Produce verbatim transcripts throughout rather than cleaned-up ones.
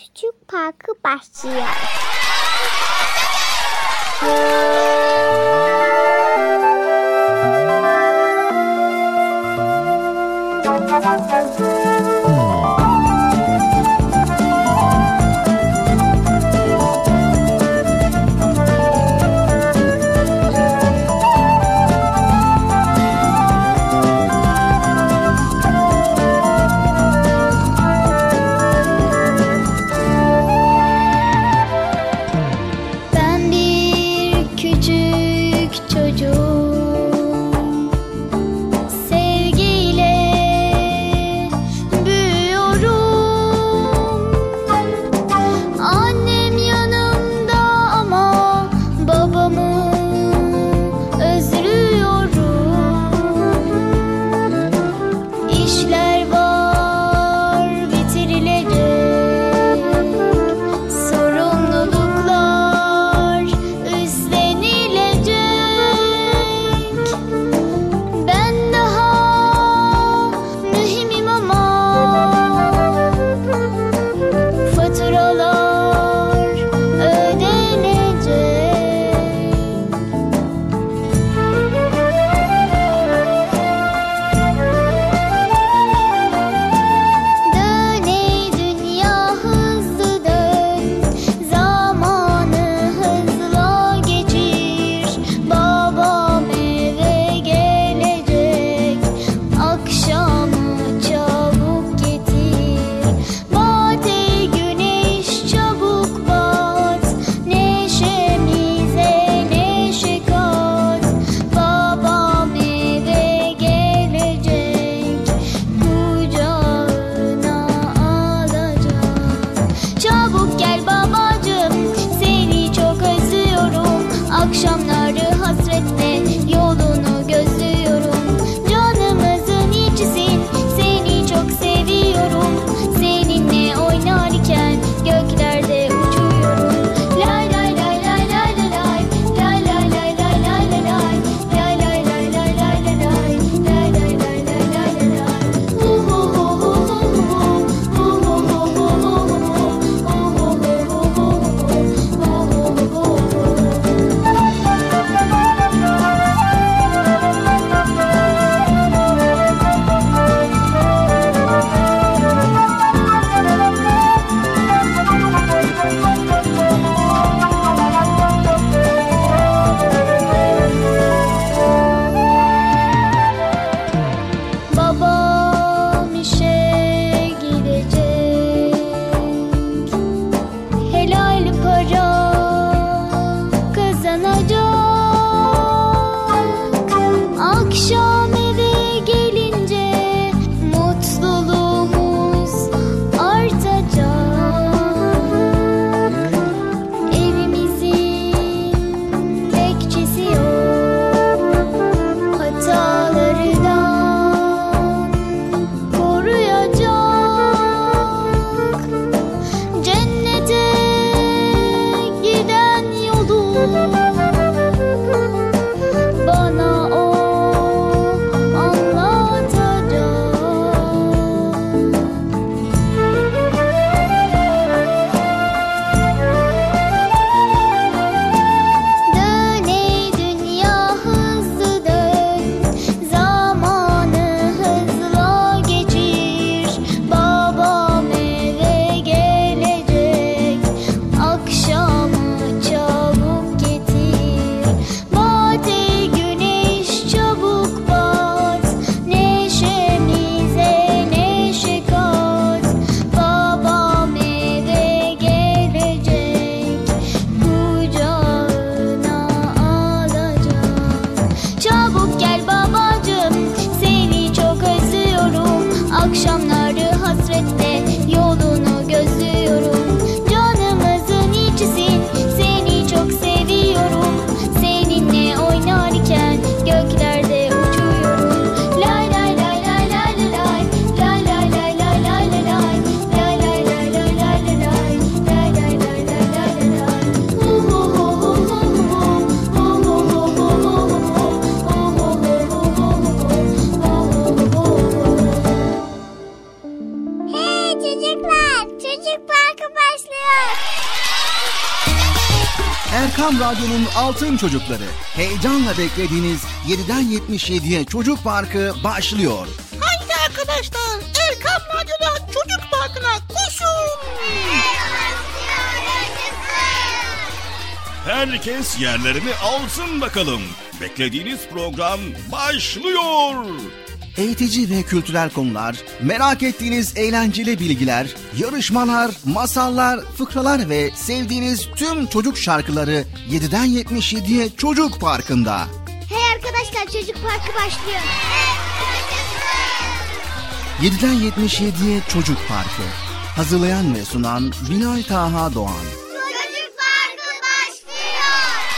Küçük Parkı başlıyor. Ben bir küçük Erkam Radyo'nun Altın Çocukları. Heyecanla beklediğiniz yediden yetmiş yediye Çocuk Parkı başlıyor. Haydi arkadaşlar, Erkam Radyo'da Çocuk Parkı'na koşun. Herkes yerlerini alsın bakalım. Beklediğiniz program başlıyor. Eğitici ve kültürel konular, merak ettiğiniz eğlenceli bilgiler, yarışmalar, masallar, fıkralar ve sevdiğiniz tüm çocuk şarkıları yediden yetmiş yediye Çocuk Parkı'nda. Hey arkadaşlar, Çocuk Parkı başlıyor. yediden yetmiş yediye Çocuk Parkı. Hazırlayan ve sunan Binay Taha Doğan. Çocuk Parkı başlıyor.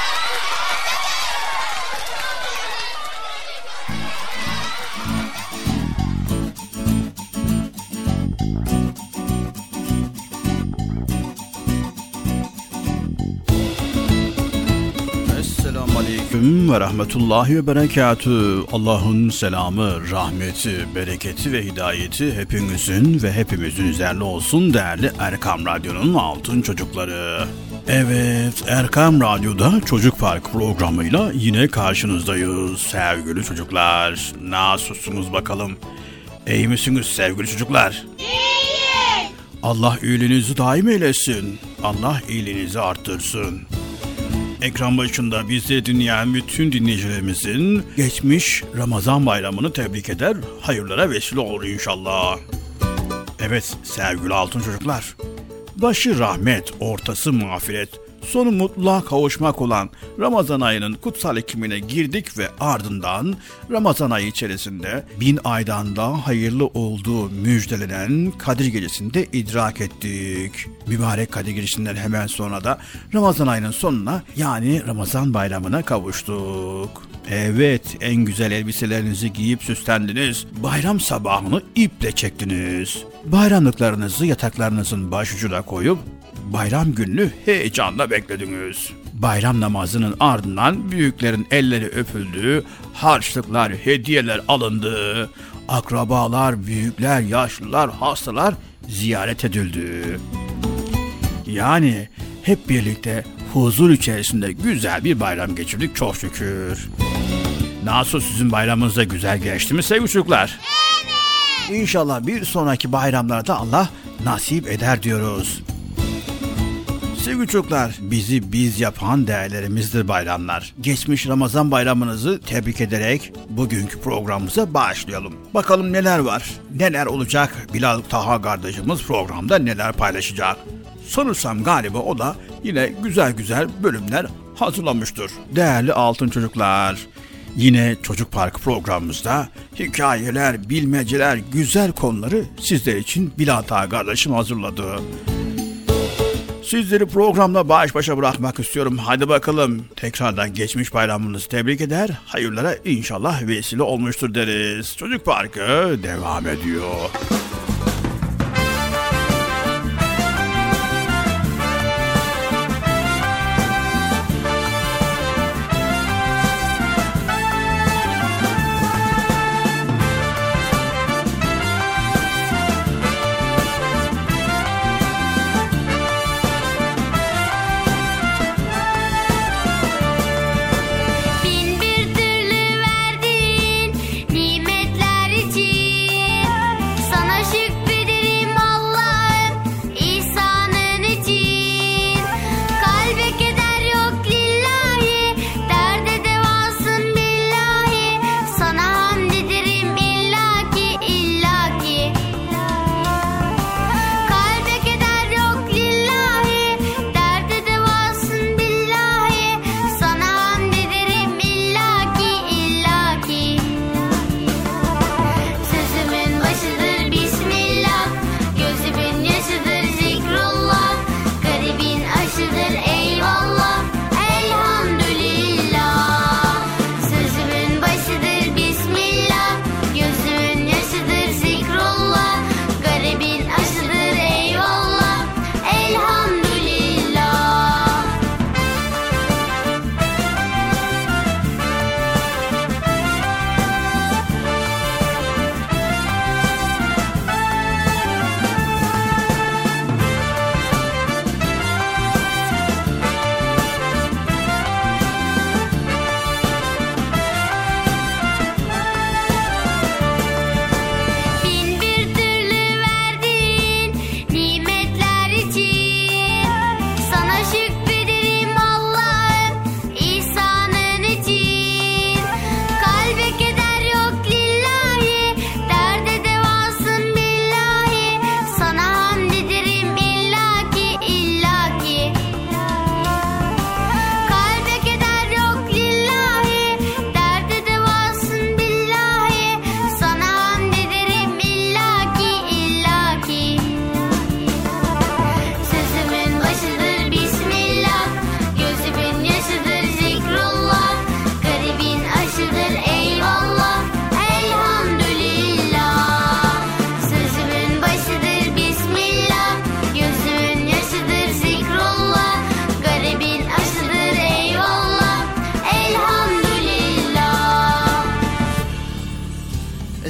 Esselamu Aleyküm ve Rahmetullahi ve Berekatü. Allah'ın selamı, rahmeti, bereketi ve hidayeti hepinizin ve hepimizin üzerine olsun değerli Erkam Radyo'nun altın çocukları. Evet, Erkam Radyo'da Çocuk Park programıyla yine karşınızdayız sevgili çocuklar. Nasılsınız bakalım? İyi misiniz sevgili çocuklar? İyi. Allah iyiliğinizi daim eylesin. Allah iyiliğinizi arttırsın. Ekran başında bizi dinleyen bütün dinleyicilerimizin geçmiş Ramazan bayramını tebrik eder, hayırlara vesile olur inşallah. Evet sevgili altın çocuklar, başı rahmet, ortası mağfiret, sonu mutluluğa kavuşmak olan Ramazan ayının kutsal ekimine girdik ve ardından Ramazan ayı içerisinde bin aydan daha hayırlı olduğu müjdelenen Kadir Gecesi'nde idrak ettik. Mübarek Kadir Gecesi'nden hemen sonra da Ramazan ayının sonuna, yani Ramazan bayramına kavuştuk. Evet, en güzel elbiselerinizi giyip süslendiniz. Bayram sabahını iple çektiniz. Bayramlıklarınızı yataklarınızın başucuna koyup bayram gününü heyecanla beklediniz. Bayram namazının ardından büyüklerin elleri öpüldü, harçlıklar, hediyeler alındı. Akrabalar, büyükler, yaşlılar, hastalar ziyaret edildi. Yani hep birlikte huzur içerisinde güzel bir bayram geçirdik çok şükür. Nasıl, sizin bayramınız da güzel geçti mi sevgili çocuklar? Evet. İnşallah bir sonraki bayramlarda Allah nasip eder diyoruz. Sevgili çocuklar, bizi biz yapan değerlerimizdir bayramlar. Geçmiş Ramazan bayramınızı tebrik ederek bugünkü programımıza başlayalım. Bakalım neler var, neler olacak, Bilal Taha kardeşimiz programda neler paylaşacak. Sanırsam galiba o da yine güzel güzel bölümler hazırlamıştır. Değerli altın çocuklar, yine Çocuk Parkı programımızda hikayeler, bilmeceler, güzel konuları sizler için Bilal Taha kardeşim hazırladı. Sizleri programla baş başa bırakmak istiyorum. Hadi bakalım, tekrardan geçmiş bayramınızı tebrik eder, hayırlara inşallah vesile olmuştur deriz. Çocuk Parkı devam ediyor. Sana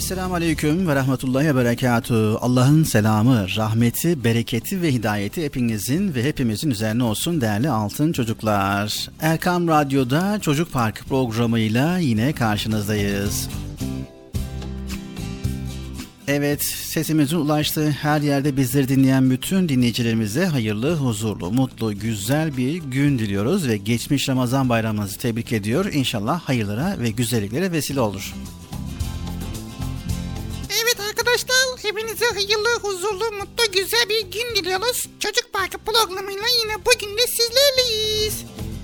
Esselamu Aleyküm ve Rahmetullahi ve Berekatuhu. Allah'ın selamı, rahmeti, bereketi ve hidayeti hepinizin ve hepimizin üzerine olsun değerli altın çocuklar. Erkam Radyo'da Çocuk Parkı programıyla yine karşınızdayız. Evet, sesimizin ulaştığı her yerde bizleri dinleyen bütün dinleyicilerimize hayırlı, huzurlu, mutlu, güzel bir gün diliyoruz ve geçmiş Ramazan bayramınızı tebrik ediyor. İnşallah hayırlara ve güzelliklere vesile olur. Evet arkadaşlar, hepinize hayırlı, huzurlu, mutlu, güzel bir gün diliyoruz. Çocuk Parkı programıyla yine bugün de sizlerleyiz.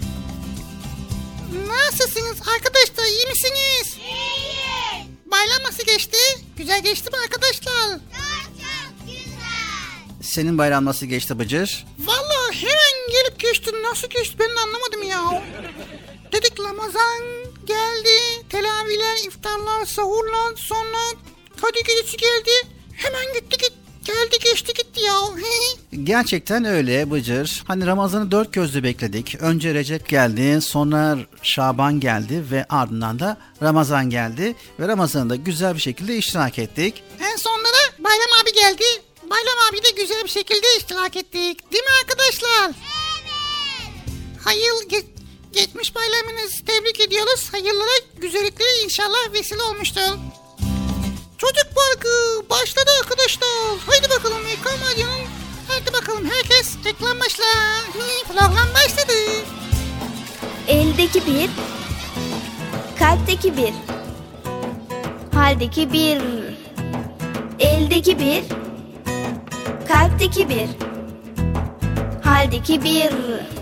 Nasılsınız arkadaşlar, iyi misiniz? İyiyiz. Bayram nasıl geçti? Güzel geçti mi arkadaşlar? Çok çok güzel. Senin bayram nasıl geçti Bıcır? Vallahi hemen gelip geçti. Nasıl geçti ben de anlamadım ya. Dedik Ramazan geldi. Teravihler, iftarlar, sahurlar, sonra Kadir Gecesi geldi. Hemen gitti git. Geldi geçti gitti ya. Gerçekten öyle Bıcır. Hani Ramazan'ı dört gözle bekledik. Önce Recep geldi, sonra Şaban geldi ve ardından da Ramazan geldi. Ve Ramazan'da güzel bir şekilde iştirak ettik. En sonunda da Bayram abi geldi. Bayram abi de güzel bir şekilde iştirak ettik. Değil mi arkadaşlar? Evet. Hayır ge- geçmiş bayramınızı tebrik ediyoruz. Hayırlara, güzelliklere inşallah vesile olmuştur. Çocuk Parkı başladı arkadaşlar. Haydi bakalım Ekran Radyo'nun. Haydi bakalım herkes ekran başla. Program başladı. Eldeki bir, kalpteki bir, haldeki bir. Eldeki bir, kalpteki bir, haldeki bir.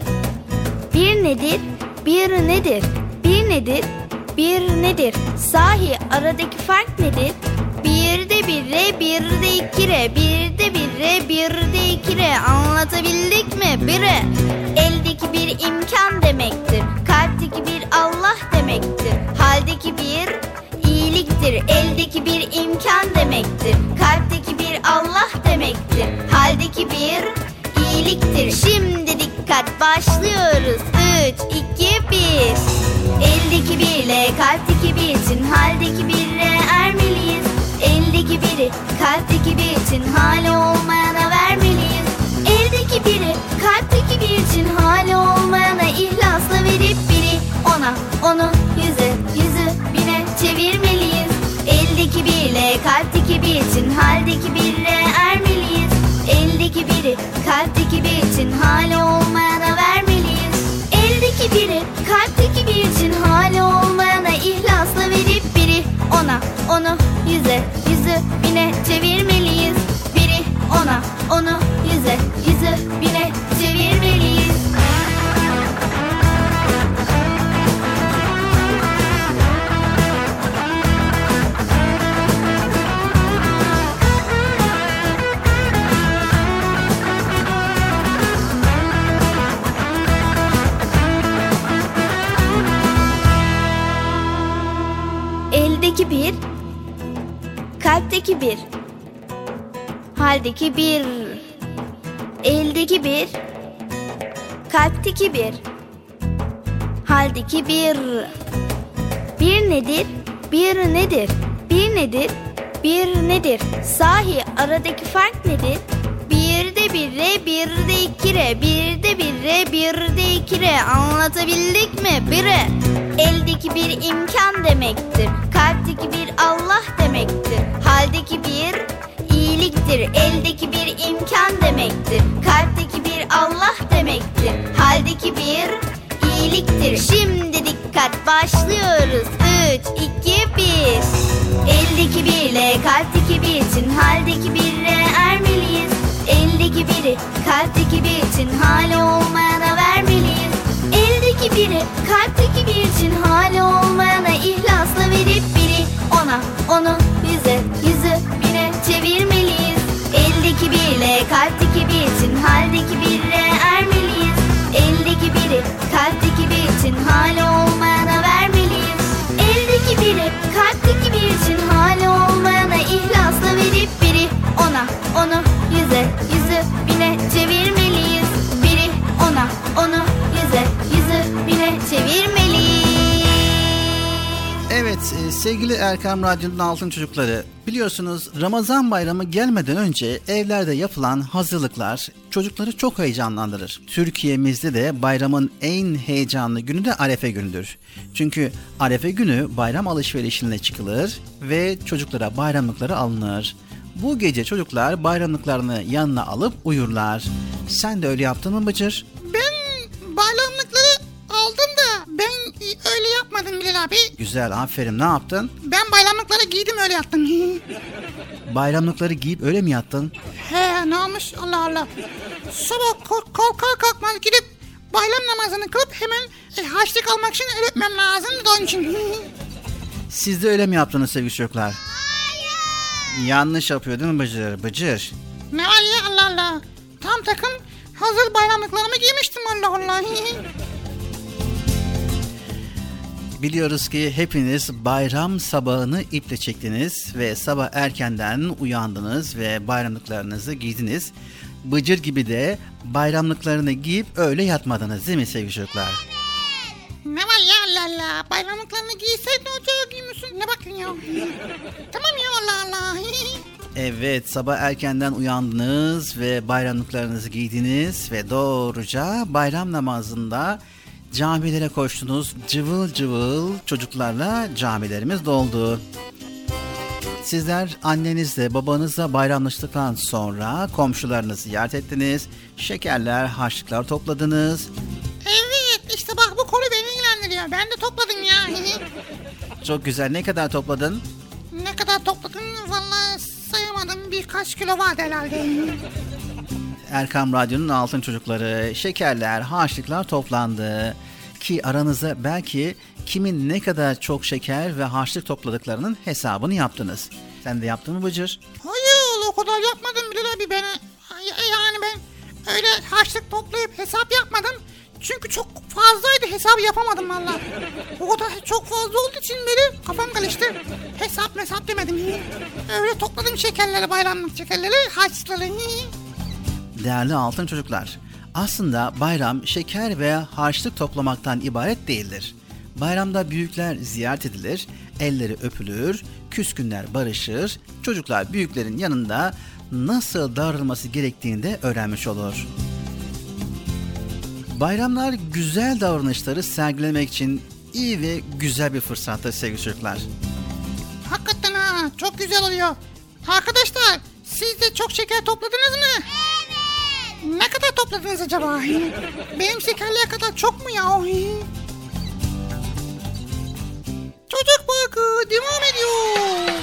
Bir nedir, bir nedir, bir nedir, bir nedir? Sahi aradaki fark nedir? Bir de bire, bir de ikire, bir de bire, bir de ikire. Anlatabildik mi? Bire. Eldeki bir imkan demektir. Kalpteki bir Allah demektir. Haldeki bir iyiliktir. Eldeki bir imkan demektir. Kalpteki bir Allah demektir. Haldeki bir iyiliktir. Şimdi dikkat, başlıyoruz. Üç, iki, bir. Eldeki birle kalpteki bir için haldeki bire ermeliyiz. Eldeki biri kalpteki bir için hali olmayana vermeliyiz. Eldeki biri kalpteki bir için hali olmayana ihlasla verip biri ona, onu yüze, yüzü bine çevirmeliyiz. Eldeki birle kalpteki bir için haldeki bire ermeliyiz. Eldeki biri kalpteki bir için hali olmayana vermeliyiz. Eldeki biri kalpteki bir için hali olmayana ihlasla verip biri ona, onu yüze, yüzü bine çevirmeliyiz. Biri ona, onu yüze, yüzü bine çevirmeliyiz. Eldeki bir, kalpteki bir, haldeki bir. Eldeki bir, kalpteki bir, haldeki bir. Bir nedir, bir nedir, bir nedir, bir nedir? Sahi aradaki fark nedir? Bir de bire, bir de ikire, bir de bire, bir de ikire. Anlatabildik mi? Bire. Eldeki bir imkan demektir. Kalpteki bir Allah demektir. Haldeki bir iyiliktir. Eldeki bir imkan demektir. Kalpteki bir Allah demektir. Haldeki bir iyiliktir. Şimdi dikkat, başlıyoruz. Üç, iki, bir. Eldeki birle kalpteki bir için haldeki bire ermeliyiz. Eldeki biri kalpteki bir için hali olmayana vermeliyiz. Eldeki biri kalpteki bir için hali olmayana ihlasla verip biri ona, onu yüze, yüzü bine çevirmeliyiz. Eldeki birle kalpteki bir için haldeki bire ermeliyiz. Eldeki biri kalpteki bir için hali olmayana vermeliyiz. Eldeki biri kalpteki bir için hali olmayana ihlasla verip biri ona, onu yüze, yüzü bine çevirmeliyiz. Biri ona, onu yüze, yüzü bine çevirmeliyiz. Evet e, sevgili Erkam Radyo'nun altın çocukları, biliyorsunuz Ramazan bayramı gelmeden önce evlerde yapılan hazırlıklar çocukları çok heyecanlandırır. Türkiye'mizde de bayramın en heyecanlı günü de Arefe günüdür. Çünkü Arefe günü bayram alışverişine çıkılır ve çocuklara bayramlıkları alınır. Bu gece çocuklar bayramlıklarını yanına alıp uyurlar. Sen de öyle yaptın mı Bıcır? Ben bayramlıkları aldım da ben öyle yapmadım Bilal abi. Güzel, aferin. Ne yaptın? Ben bayramlıkları giydim, öyle yattım. Bayramlıkları giyip öyle mi yattın? He, ne olmuş Allah Allah. Sabah kalkar kalkmaz gidip bayram namazını kılıp hemen e, harçlık almak için el öpmem lazım da onun için. Siz de öyle mi yaptınız sevgili çocuklar? Yanlış yapıyor değil mi Bıcır? Bıcır. Ne var ya Allah Allah. Tam takım hazır bayramlıklarımı giymiştim Allah Allah. Biliyoruz ki hepiniz bayram sabahını iple çektiniz ve sabah erkenden uyandınız ve bayramlıklarınızı giydiniz. Bıcır gibi de bayramlıklarını giyip öyle yatmadınız değil mi sevgili çocuklar? Ne var ya Allah Allah. Bayramlıklarını giyseydin ocağa giymiyorsun. Ne bakın ya. Tamam ya Allah Allah. Evet, sabah erkenden uyandınız ve bayramlıklarınızı giydiniz ve doğruca bayram namazında camilere koştunuz. Cıvıl cıvıl çocuklarla camilerimiz doldu. Sizler annenizle babanızla bayramlaştıktan sonra komşularınızı ziyaret ettiniz. Şekerler, harçlıklar topladınız. Evet, işte bak bu konu beni ilgilendiriyor. Ben de topladım ya. Çok güzel. Ne kadar topladın? Ne kadar topladım vallahi sayamadım. Birkaç kilo vardı herhalde. Erkam Radyo'nun altın çocukları, şekerler, harçlıklar toplandı. Ki aranızda belki kimin ne kadar çok şeker ve harçlık topladıklarının hesabını yaptınız. Sen de yaptın mı Bıcır? Hayır, o kadar yapmadım Bilal abi. Ben, yani ben öyle harçlık toplayıp hesap yapmadım. Çünkü çok fazlaydı, hesabı yapamadım valla. O kadar çok fazla olduğu için böyle kafam karıştı. Hesap mesap demedim. Öyle topladım şekerleri, bayramlık şekerleri, harçlıkları. Değerli altın çocuklar, aslında bayram şeker ve harçlık toplamaktan ibaret değildir. Bayramda büyükler ziyaret edilir, elleri öpülür, küskünler barışır, çocuklar büyüklerin yanında nasıl davranılması gerektiğini de öğrenmiş olur. Bayramlar güzel davranışları sergilemek için iyi ve güzel bir fırsattır sevgili çocuklar. Hakikaten ha, çok güzel oluyor. Arkadaşlar, siz de çok şeker topladınız mı? Evet. Ne kadar topladınız acaba? Benim şekerliğe kadar çok mu ya? Çocuk Parkı devam ediyor.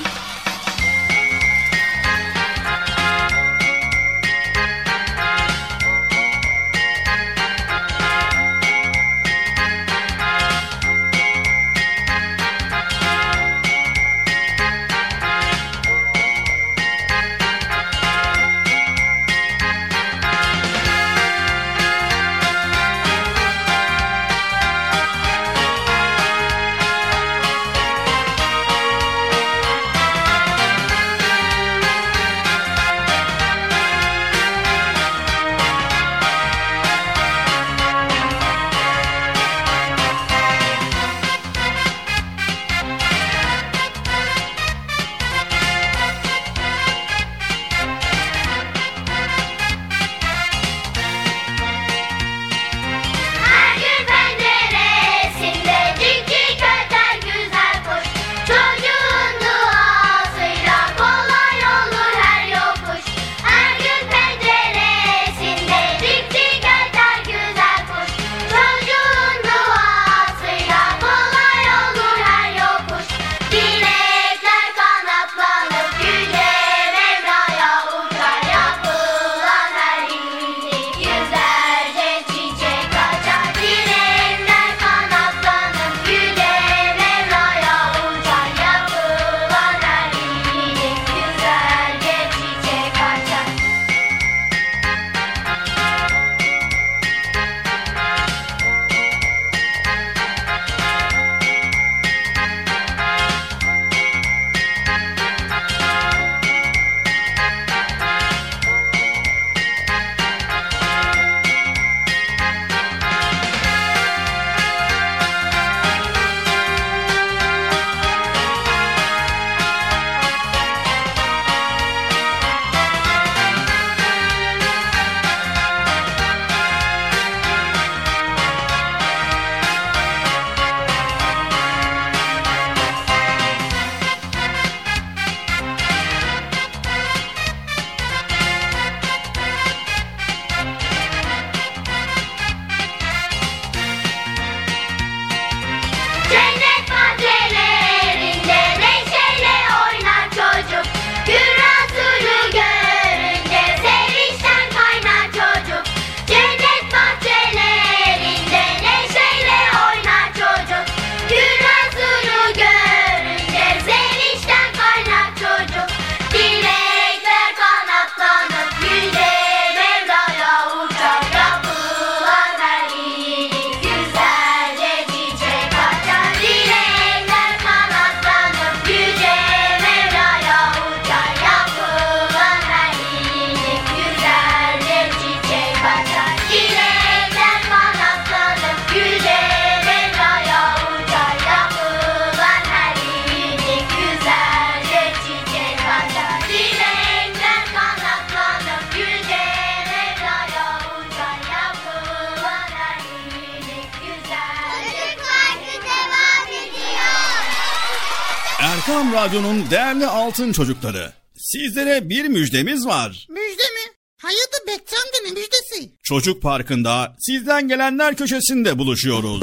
Erkam Radyo'nun değerli altın çocukları, sizlere bir müjdemiz var. Müjde mi? Hayırdır Bekçi amca, ne müjdesi? Çocuk Parkı'nda sizden gelenler köşesinde buluşuyoruz.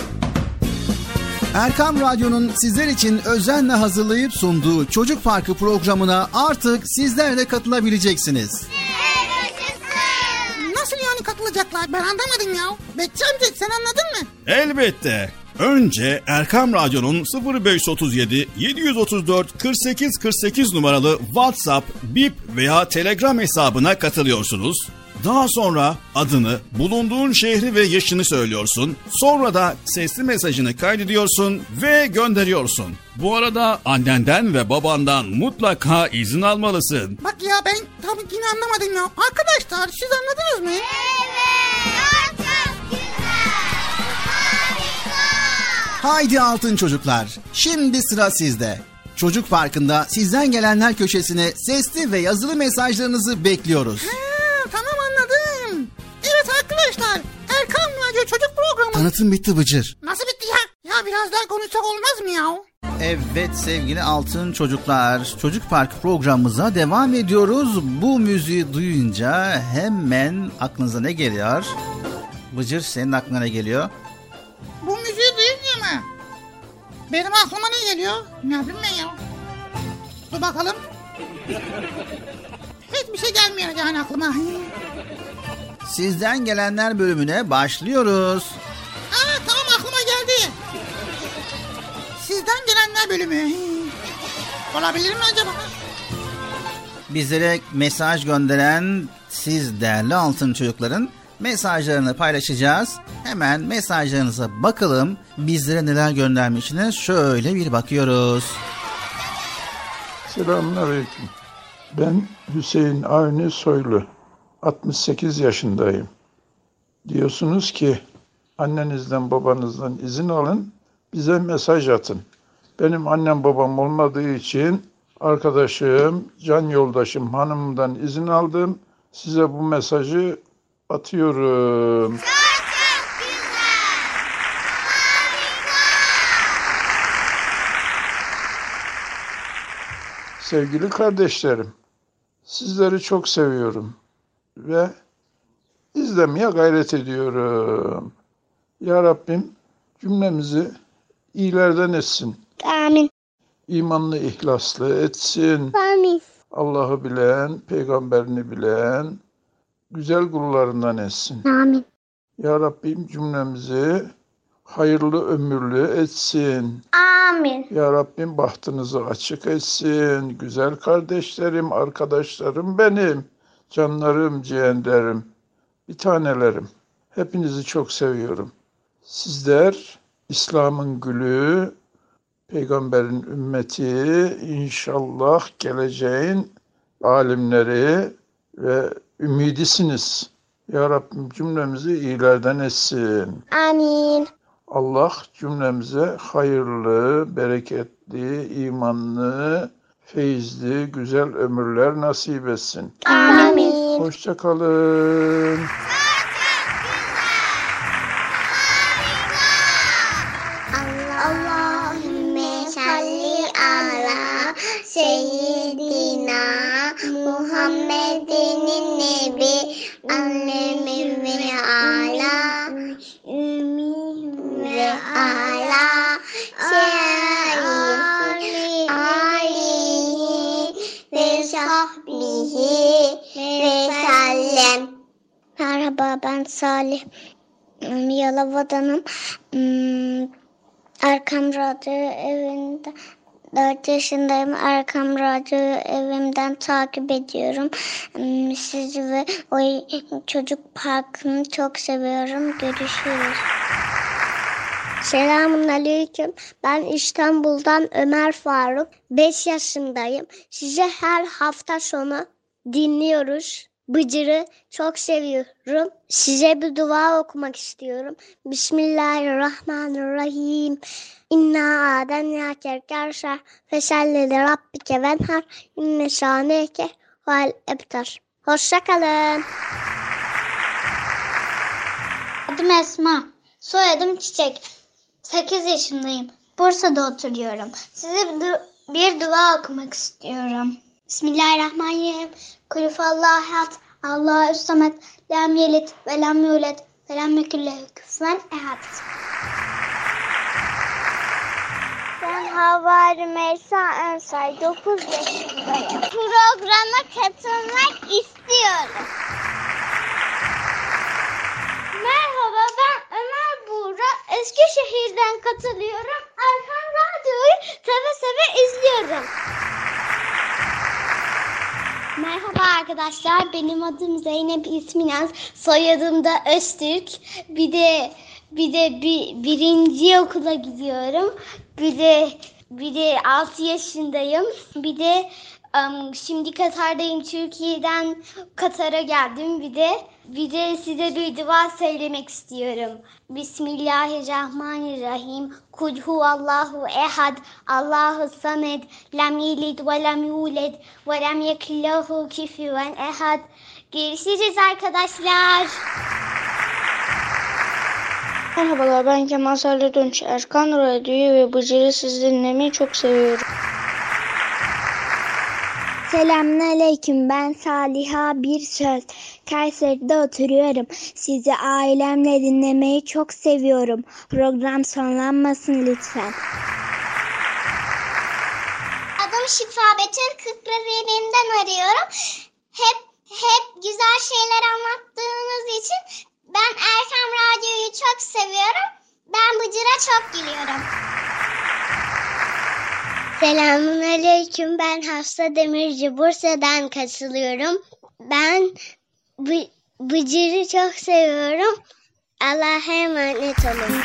Erkam Radyo'nun sizler için özenle hazırlayıp sunduğu Çocuk Parkı programına artık sizler de katılabileceksiniz. Nasıl yani katılacaklar? Ben anlamadım ya. Bekçi amca sen anladın mı? Elbette. Önce Erkam Radyo'nun sıfır beş otuz yedi yedi otuz dört kırk sekiz kırk sekiz numaralı WhatsApp, Bip veya Telegram hesabına katılıyorsunuz. Daha sonra adını, bulunduğun şehri ve yaşını söylüyorsun. Sonra da sesli mesajını kaydediyorsun ve gönderiyorsun. Bu arada annenden ve babandan mutlaka izin almalısın. Bak ya ben tam yine anlamadım ya. Arkadaşlar siz anladınız mı? Evet, çok güzel. Harika. Haydi altın çocuklar, şimdi sıra sizde. Çocuk Parkı'nda sizden gelenler köşesine sesli ve yazılı mesajlarınızı bekliyoruz. Ha, tamam anladım. Evet arkadaşlar, Erkam Radyo Çocuk Programı. Tanıtım bitti Bıcır. Nasıl bitti ya? Ya biraz daha konuşsak olmaz mı ya? Evet sevgili altın çocuklar, Çocuk Parkı programımıza devam ediyoruz. Bu müziği duyunca hemen aklınıza ne geliyor? Bıcır, senin aklına ne geliyor? Bu müziği duyunca mı? Benim aklıma ne geliyor? Ne bileyim ben ya. Dur bakalım. Hiçbir şey gelmiyor yani aklıma. Sizden gelenler bölümüne başlıyoruz. Aa tamam aklıma geldi. Sizden gelenler bölümü. Olabilir mi acaba? Bizlere mesaj gönderen siz değerli altın çocukların mesajlarını paylaşacağız. Hemen mesajlarınıza bakalım. Bizlere neler göndermişsiniz? Şöyle bir bakıyoruz. Selamünaleyküm. Ben Hüseyin Avni Soylu. altmış sekiz yaşındayım. Diyorsunuz ki annenizden babanızdan izin alın, bize mesaj atın. Benim annem babam olmadığı için arkadaşım, can yoldaşım, hanımımdan izin aldım. Size bu mesajı atıyorum. Sevgili kardeşlerim, sizleri çok seviyorum ve izlemeye gayret ediyorum. Ya Rabbim cümlemizi iyilerden etsin. Amin. İmanlı, ihlaslı etsin. Amin. Allah'ı bilen, peygamberini bilen, güzel kullarından etsin. Amin. Ya Rabbim cümlemizi hayırlı ömürlü etsin. Amin. Ya Rabbim bahtınızı açık etsin. Güzel kardeşlerim, arkadaşlarım benim. Canlarım, ciğerlerim, bir tanelerim. Hepinizi çok seviyorum. Sizler İslam'ın gülü, peygamberin ümmeti, inşallah geleceğin alimleri ve ümidisiniz. Ya Rabbim cümlemizi iyilerden etsin. Amin. Allah cümlemize hayırlı, bereketli, imanlı, feyizli, güzel ömürler nasip etsin. Amin. Hoşça kalın. Allahümme salli ala seyyidina Muhammedin nebi annemin ve ala ümmin ve ala seyyid alihi ve sahbihi ve sellem. Merhaba, ben Salih. Yalova'danım. Hmm, Erkam Radyo evinde dört yaşındayım. Erkam Radyo evimden takip ediyorum. Hmm, Sizi ve o çocuk parkını çok seviyorum. Görüşürüz. Selamun aleyküm. Ben İstanbul'dan Ömer Faruk. beş yaşındayım. Sizi her hafta sonu dinliyoruz. Bıcır'ı çok seviyorum. Size bir dua okumak istiyorum. Bismillahirrahmanirrahim. İnna a'dennâke kevser feselle li rabbike venhar inne şâneke vel ebtar. Hoşça kalın. Adım Esma. Soyadım Çiçek. sekiz yaşındayım. Bursa'da oturuyorum. Size bir du- bir dua okumak istiyorum. Bismillahirrahmanirrahim. Kulüfallahu ehad, Allahu samet, lem yelit ve lem yulet ve lem yekun lehu kufuven ehad. Ben Havva Rümeysa Önsay, dokuz yaşındayım. Programa katılmak istiyorum. Merhaba, ben Ömer Buğra. Eskişehir'den katılıyorum. Erkan Radyo'yu seve seve izliyorum. Merhaba arkadaşlar, benim adım Zeynep İsminaz, soyadım da Öztürk. Bir de bir de bir, birinci okula gidiyorum. Bir de bir de altı yaşındayım. Bir de um, şimdi Katar'dayım. Türkiye'den Katar'a geldim. Bir de bir de size bir dua söylemek istiyorum. Bismillahirrahmanirrahim. Kul huvallahu ehad, Allahu samed, lem yelid ve lem yulad ve lem yekun lehu kufuven ehad. Görüşürüz arkadaşlar. Merhabalar, ben Kemal Salih Dönüş. Erkan Radyo'yu ve Bıcır'ı siz dinlemeyi çok seviyorum. Selamünaleyküm, ben Saliha Bir Söz. Kayseri'de oturuyorum. Sizi ailemle dinlemeyi çok seviyorum. Program sonlanmasın lütfen. Adım Şifa Betül, Kırklareli'nden arıyorum. Hep hep güzel şeyler anlattığınız için ben Erkam Radyo'yu çok seviyorum. Ben Bıcır'a çok gülüyorum. Selamünaleyküm, ben Hafsa Demirci, Bursa'dan katılıyorum. Ben B- Bıcır'ı çok seviyorum. Allah'a emanet olun.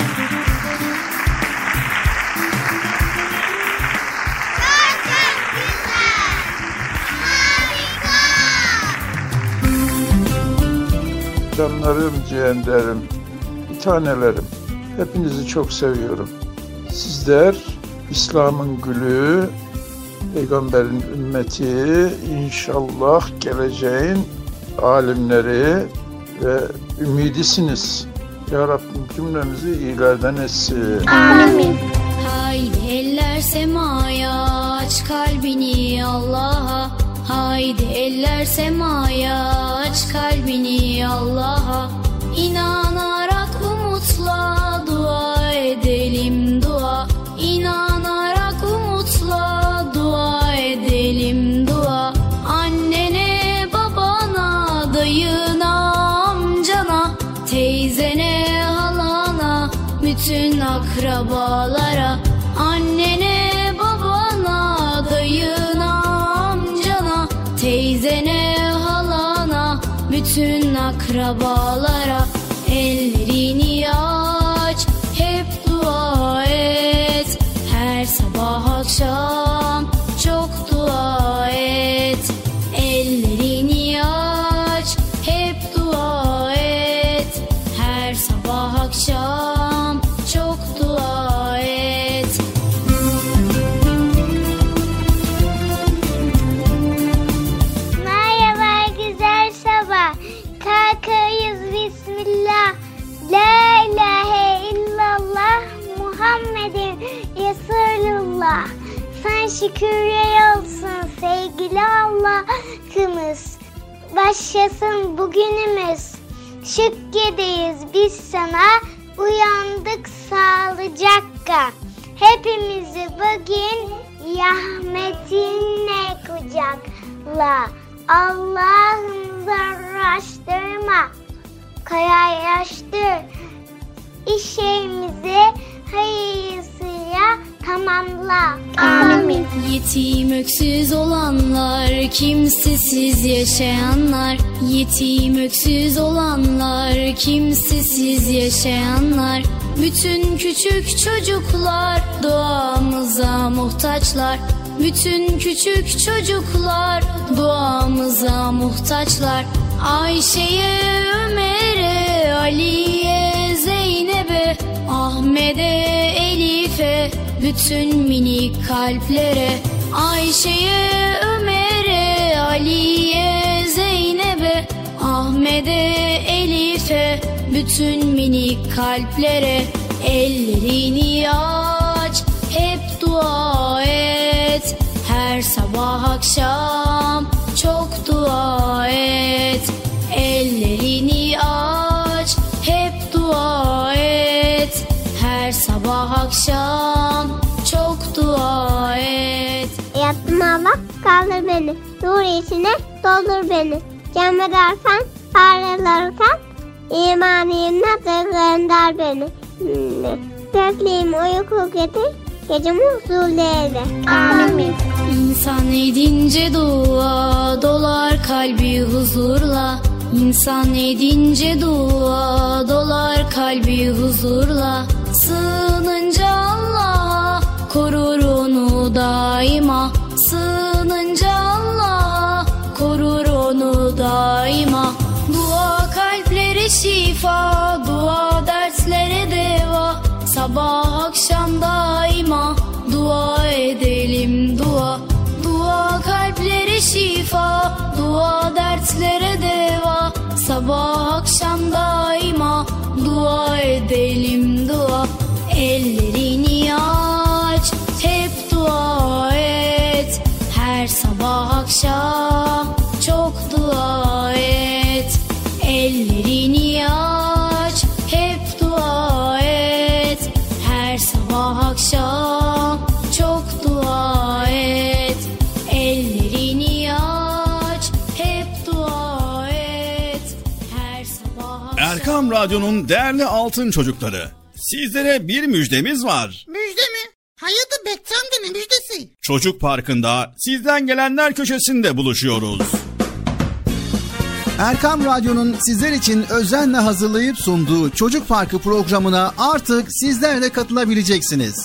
Canlarım, ciğerlerim, bir tanelerim. Hepinizi çok seviyorum. Sizler İslam'ın gülü, Peygamberin ümmeti, inşallah geleceğin alimleri ve ümidisiniz. Ya Rabbim cümlemizi iyilerden etsin. Amin. Haydi eller semaya, aç kalbini Allah'a. Haydi eller semaya, aç kalbini Allah'a. İnanarak umutla dua edelim dua. İnanarak umutla dua edelim dua. Annene, babana, dayına, amcana, teyzene, halana, bütün akrabalara. Annene, babana, dayına, amcana, teyzene, halana, bütün akrabalara. Ellerini aç, hep dua et. Her sabah akşam çok dua et. Ellerini aç, hep dua et. Her sabah akşam çok dua et. Merhaba güzel sabah. Kalkayız bismillah. La ilahe illallah Muhammedin Resulullah. Sen şükürler olsun sevgili Allah'ımız. Başlasın bugünümüz. Şükredeyiz biz sana. Uyandık sağlıcakla. Hepimizi bugün rahmetinle kucakla. Allah'ım zarraştırma, kolaylaştır. İşimizi hayırlısıyla tamamla. Amin. Yetim öksüz olanlar, kimsesiz yaşayanlar. Yetim öksüz olanlar, kimsesiz yaşayanlar. Bütün küçük çocuklar duamıza muhtaçlar. Bütün küçük çocuklar duamıza muhtaçlar. Ayşe'ye, Ömer'e, Ali'ye, Zeynep'e, Ahmet'e, Elif'e, bütün minik kalplere. Ayşe'ye, Ömer'e, Ali'ye, Zeynep'e, Ahmet'e, Elif'e, bütün minik kalplere. Ellerini aç, hep dua et. sabah akşam çok dua et. Ellerini aç, hep dua et. Her sabah akşam çok dua et. Yattım Allah kaldır beni, nur içine doldur beni. Cennete dersen parlarken imanimle gönder beni. Gözlüğüm uyku getir, gecem huzurlu eyle. Amin. İnsan edince dua dolar kalbi huzurla. İnsan edince dua dolar kalbi huzurla. Sığınınca Allah'a korur onu daima. Sığınınca Allah'a korur onu daima. Dua kalplere şifa, dua derslere deva. Sabah akşam daima dua edelim dua. Dua kalplere şifa, dua dertlere deva. Sabah akşam daima dua edelim dua. Ellerini aç, hep dua et. Her sabah akşam çok dua et. Ellerini aç, hep dua et. Her sabah akşam çok dua et. Ellerini aç, hep dua et. Her sabah akşam... Erkam Radyo'nun değerli altın çocukları, sizlere bir müjdemiz var. Müjde mi? Hayatı Bekçam'da ne müjdesi? Çocuk Parkı'nda sizden gelenler köşesinde buluşuyoruz. Erkam Radyo'nun sizler için özenle hazırlayıp sunduğu Çocuk Parkı programına artık sizler de katılabileceksiniz.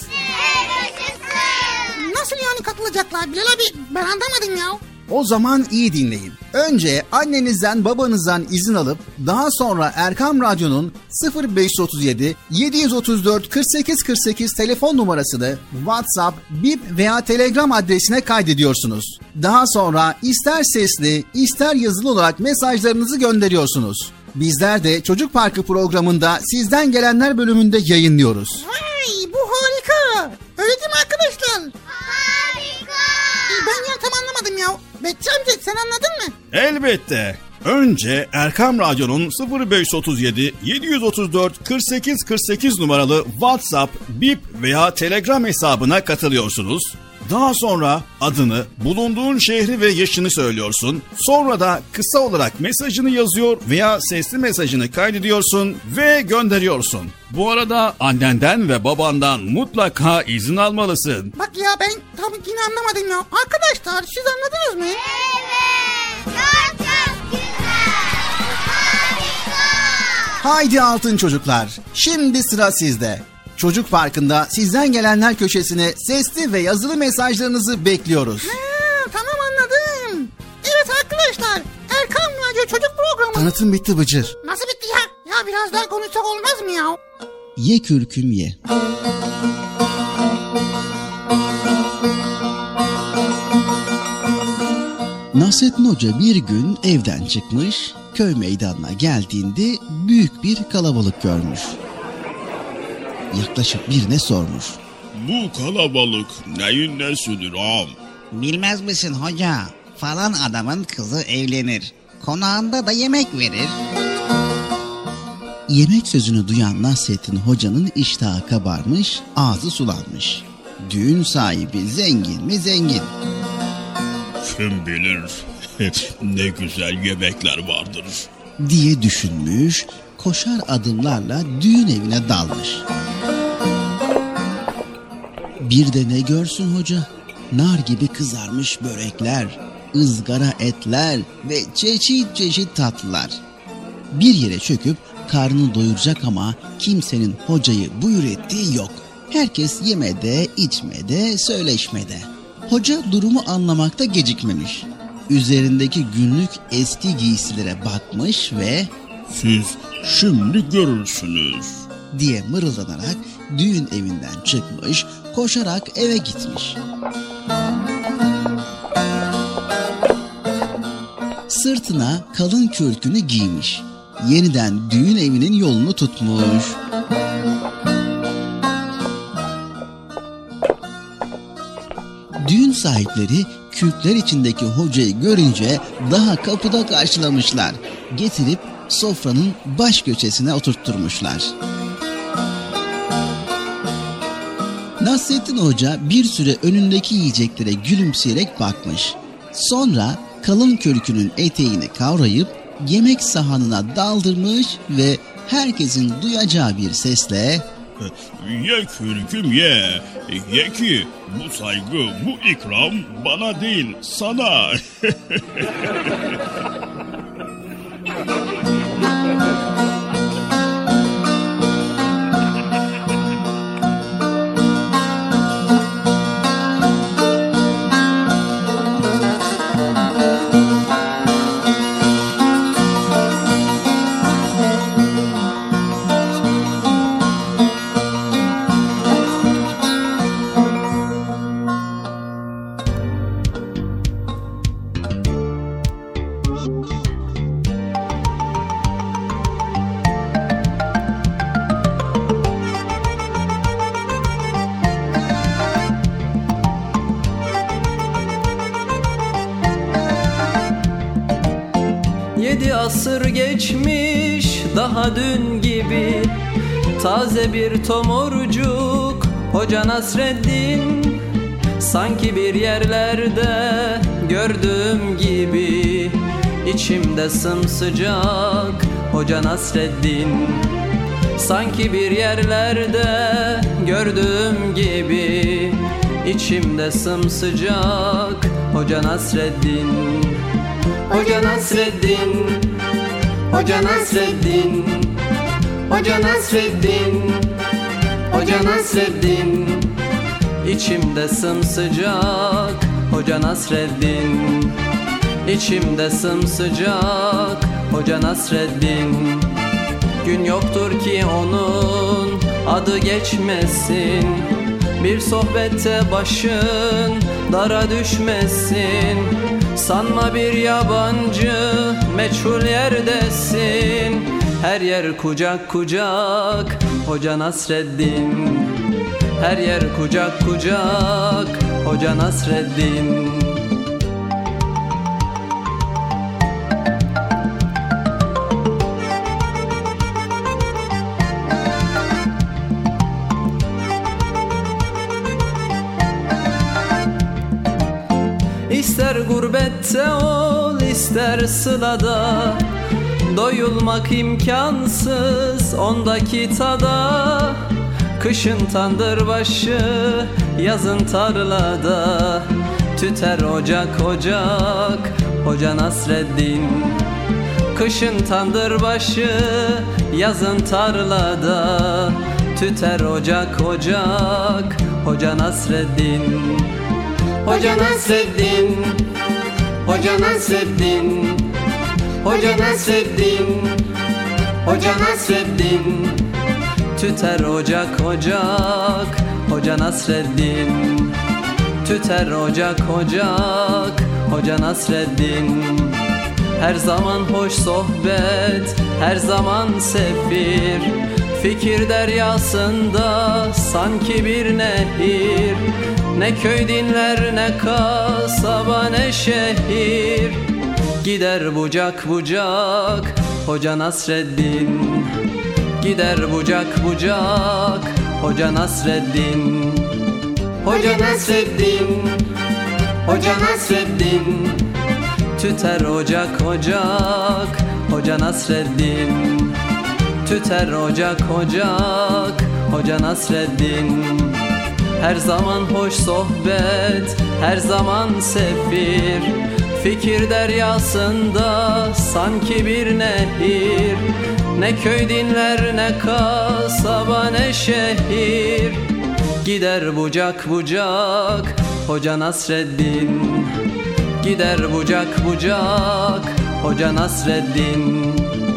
Nasıl yani katılacaklar Bilal abi? Ben anlamadım ya. O zaman iyi dinleyin. Önce annenizden babanızdan izin alıp daha sonra Erkam Radyo'nun sıfır beş otuz yedi yedi otuz dört kırk sekiz kırk sekiz telefon numarasını WhatsApp, Bip veya Telegram adresine kaydediyorsunuz. Daha sonra ister sesli ister yazılı olarak mesajlarınızı gönderiyorsunuz. Bizler de Çocuk Parkı programında sizden gelenler bölümünde yayınlıyoruz. Vay, bu harika. Öyle değil mi arkadaşlar? Harika. Ben ya tam anlamadım ya. Bekçi amca sen anladın mı? Elbette. Önce Erkam Radyo'nun sıfır beş otuz yedi yedi otuz dört kırk sekiz kırk sekiz numaralı WhatsApp, Bip veya Telegram hesabına katılıyorsunuz. Daha sonra adını, bulunduğun şehri ve yaşını söylüyorsun. Sonra da kısa olarak mesajını yazıyor veya sesli mesajını kaydediyorsun ve gönderiyorsun. Bu arada annenden ve babandan mutlaka izin almalısın. Bak ya ben tam yine anlamadım ya. Arkadaşlar siz anladınız mı? Evet. Çok çok güzel. Harika. Haydi altın çocuklar, şimdi sıra sizde. Çocuk Parkı'nda sizden gelenler köşesine sesli ve yazılı mesajlarınızı bekliyoruz. Ha, tamam anladım. Evet arkadaşlar, Erkam Radyo Çocuk Programı. Tanıtım bitti Bıcır. Nasıl bitti ya? Ya biraz daha konuşsak olmaz mı ya? Ye kürküm ye. Nasrettin Hoca bir gün evden çıkmış, köy meydanına geldiğinde büyük bir kalabalık görmüş. Yaklaşıp birine sormuş. Bu kalabalık neyin nesidir ağam? Bilmez misin hoca? Falan adamın kızı evlenir. Konağında da yemek verir. Yemek sözünü duyan Nasrettin Hoca'nın iştahı kabarmış, ağzı sulanmış. Düğün sahibi zengin mi zengin? Kim bilir ne güzel yemekler vardır diye düşünmüş, koşar adımlarla düğün evine dalmış. Bir de ne görsün hoca? Nar gibi kızarmış börekler, ızgara etler ve çeşit çeşit tatlılar. Bir yere çöküp karnını doyuracak ama kimsenin hocayı buyur ettiği yok. Herkes yemede, içmede, söyleşmede. Hoca durumu anlamakta gecikmemiş. Üzerindeki günlük eski giysilere bakmış ve "Siz şimdi görürsünüz" diye mırıldanarak düğün evinden çıkmış, koşarak eve gitmiş. Sırtına kalın kürkünü giymiş. Yeniden düğün evinin yolunu tutmuş. Düğün sahipleri kürkler içindeki hocayı görünce daha kapıda karşılamışlar. Getirip sofranın baş köşesine oturtturmuşlar. Nasrettin Hoca bir süre önündeki yiyeceklere gülümseyerek bakmış. Sonra kalın kürkünün eteğini kavrayıp yemek sahanına daldırmış ve herkesin duyacağı bir sesle "Ye kürküm ye, ye ki bu saygı, bu ikram bana değil sana." Yedi asır geçmiş daha dün gibi, taze bir tomurcuk Hoca Nasreddin. Sanki bir yerlerde gördüğüm gibi, içimde sımsıcak Hoca Nasreddin. Sanki bir yerlerde gördüğüm gibi, içimde sımsıcak Hoca Nasreddin. Hoca Nasreddin, Hoca Nasreddin, Hoca Nasreddin, Hoca Nasreddin. İçimde sımsıcak Hoca Nasreddin. İçimde sımsıcak Hoca Nasreddin. Gün yoktur ki onun adı geçmesin, bir sohbette başın dara düşmesin. Sanma bir yabancı meçhul yerdesin, her yer kucak kucak Hoca Nasreddin. Her yer kucak kucak Hoca Nasreddin. İster gurbette ol, ister sılada, doyulmak imkansız ondaki tada. Kışın tandırbaşı, yazın tarlada, tüter ocak ocak Hoca Nasreddin. Kışın tandırbaşı, yazın tarlada, tüter ocak ocak Hoca Nasreddin. Hoca Nasreddin, Hoca Nasreddin, Hoca Nasreddin, Hoca Nasreddin. Tüter ocak ocak Hoca Nasreddin. Tüter ocak ocak Hoca Nasreddin. Her zaman hoş sohbet, her zaman sefir, fikir deryasında sanki bir nehir. Ne köy dinler, ne kasaba, ne şehir, gider bucak bucak Hoca Nasreddin. Gider bucak bucak Hoca Nasreddin. Hoca Nasreddin, Hoca Nasreddin. Tüter ocak ocak Hoca Nasreddin. Tüter ocak ocak Hoca Nasreddin. Her zaman hoş sohbet, her zaman sefir, fikir deryasında sanki bir nehir. Ne köy dinler, ne kasaba, ne şehir, gider bucak bucak Hoca Nasreddin. Gider bucak bucak Hoca Nasreddin.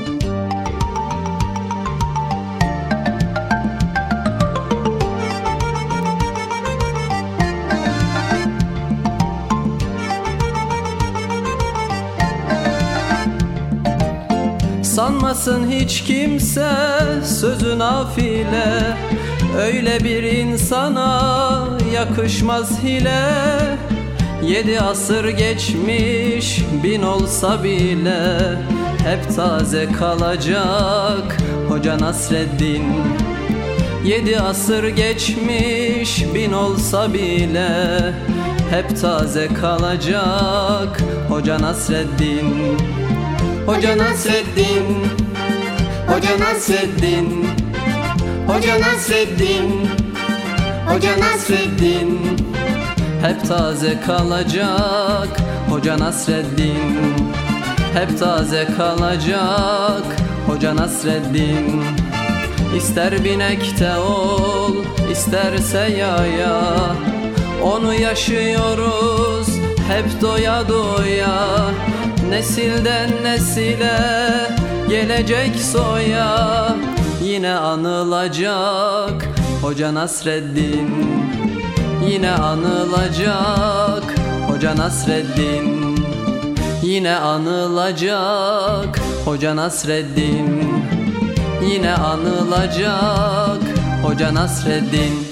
Sanmasın hiç kimse sözü nafile, öyle bir insana yakışmaz hile. Yedi asır geçmiş bin olsa bile hep taze kalacak Hoca Nasreddin. Yedi asır geçmiş bin olsa bile hep taze kalacak Hoca Nasreddin. Hoca Nasreddin, Hoca Nasreddin, Hoca Nasreddin, Hoca Nasreddin, hep taze kalacak Hoca Nasreddin. Hep taze kalacak Hoca Nasreddin. İster binekte ol, isterse yaya, onu yaşıyoruz hep doya doya. Nesilden nesile gelecek soya, yine anılacak Hoca Nasreddin. Yine anılacak Hoca Nasreddin. Yine anılacak Hoca Nasreddin. Yine anılacak Hoca Nasreddin.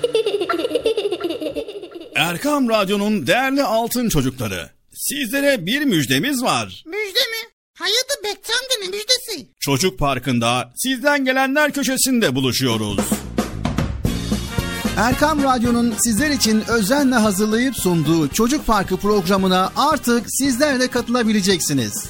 Erkam Radyo'nun değerli altın çocukları, sizlere bir müjdemiz var. Müjde mi? Hayırdır Bekçi amca, ne müjdesi? Çocuk Parkı'nda sizden gelenler köşesinde buluşuyoruz. Erkam Radyo'nun sizler için özenle hazırlayıp sunduğu Çocuk Parkı programına artık sizler de katılabileceksiniz.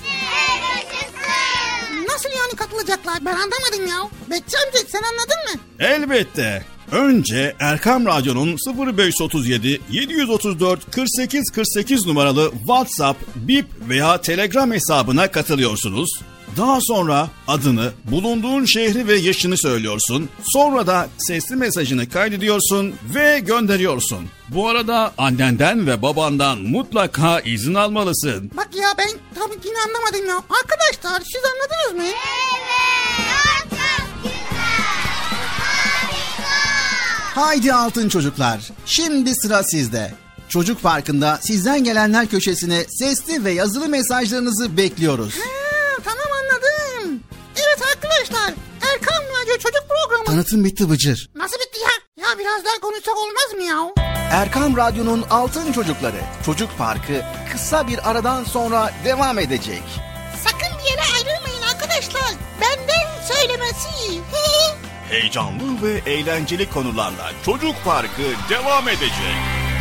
Nasıl yani katılacaklar? Ben anlamadım ya. Bekçi amca, sen anladın mı? Elbette. Önce Erkam Radyo'nun sıfır beş otuz yedi yedi otuz dört kırk sekiz kırk sekiz numaralı WhatsApp, Bip veya Telegram hesabına katılıyorsunuz. Daha sonra adını, bulunduğun şehri ve yaşını söylüyorsun. Sonra da sesli mesajını kaydediyorsun ve gönderiyorsun. Bu arada annenden ve babandan mutlaka izin almalısın. Bak ya, ben tabii yine anlamadım ya. Arkadaşlar, siz anladınız mı? Evet, çok güzel. Harika. Haydi altın çocuklar, şimdi sıra sizde. Çocuk Parkı'nda sizden gelenler köşesine sesli ve yazılı mesajlarınızı bekliyoruz. Ha, tamam, anladım. Evet arkadaşlar, Erkam Radyo Çocuk Programı. Tanıtım bitti Bıcır. Nasıl bitti ya? Ya biraz daha konuşsak olmaz mı ya? Erkam Radyo'nun altın çocukları Çocuk Parkı kısa bir aradan sonra devam edecek. Sakın bir yere ayrılmayın arkadaşlar. Benden söylemesi. Heyecanlı ve eğlenceli konularla Çocuk Parkı devam edecek.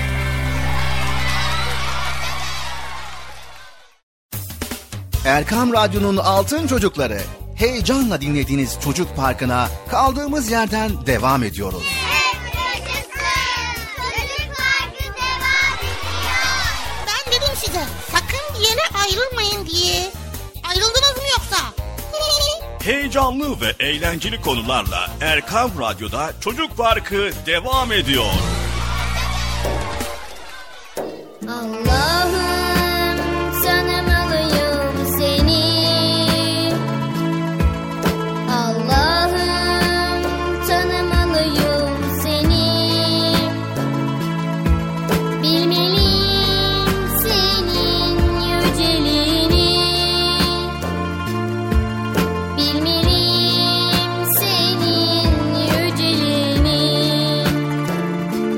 Erkam Radyo'nun altın çocukları, heyecanla dinlediğiniz Çocuk Parkı'na kaldığımız yerden devam ediyoruz. Ben dedim size, sakın bir yere ayrılmayın diye. Ayrıldınız mı yoksa? Heyecanlı ve eğlenceli konularla Erkam Radyo'da Çocuk Parkı devam ediyor. Allah'ım tanımalıyım seni. Allah'ım tanımalıyım seni. Bilmeliyim senin yüceliğini. Bilmeliyim senin yüceliğini.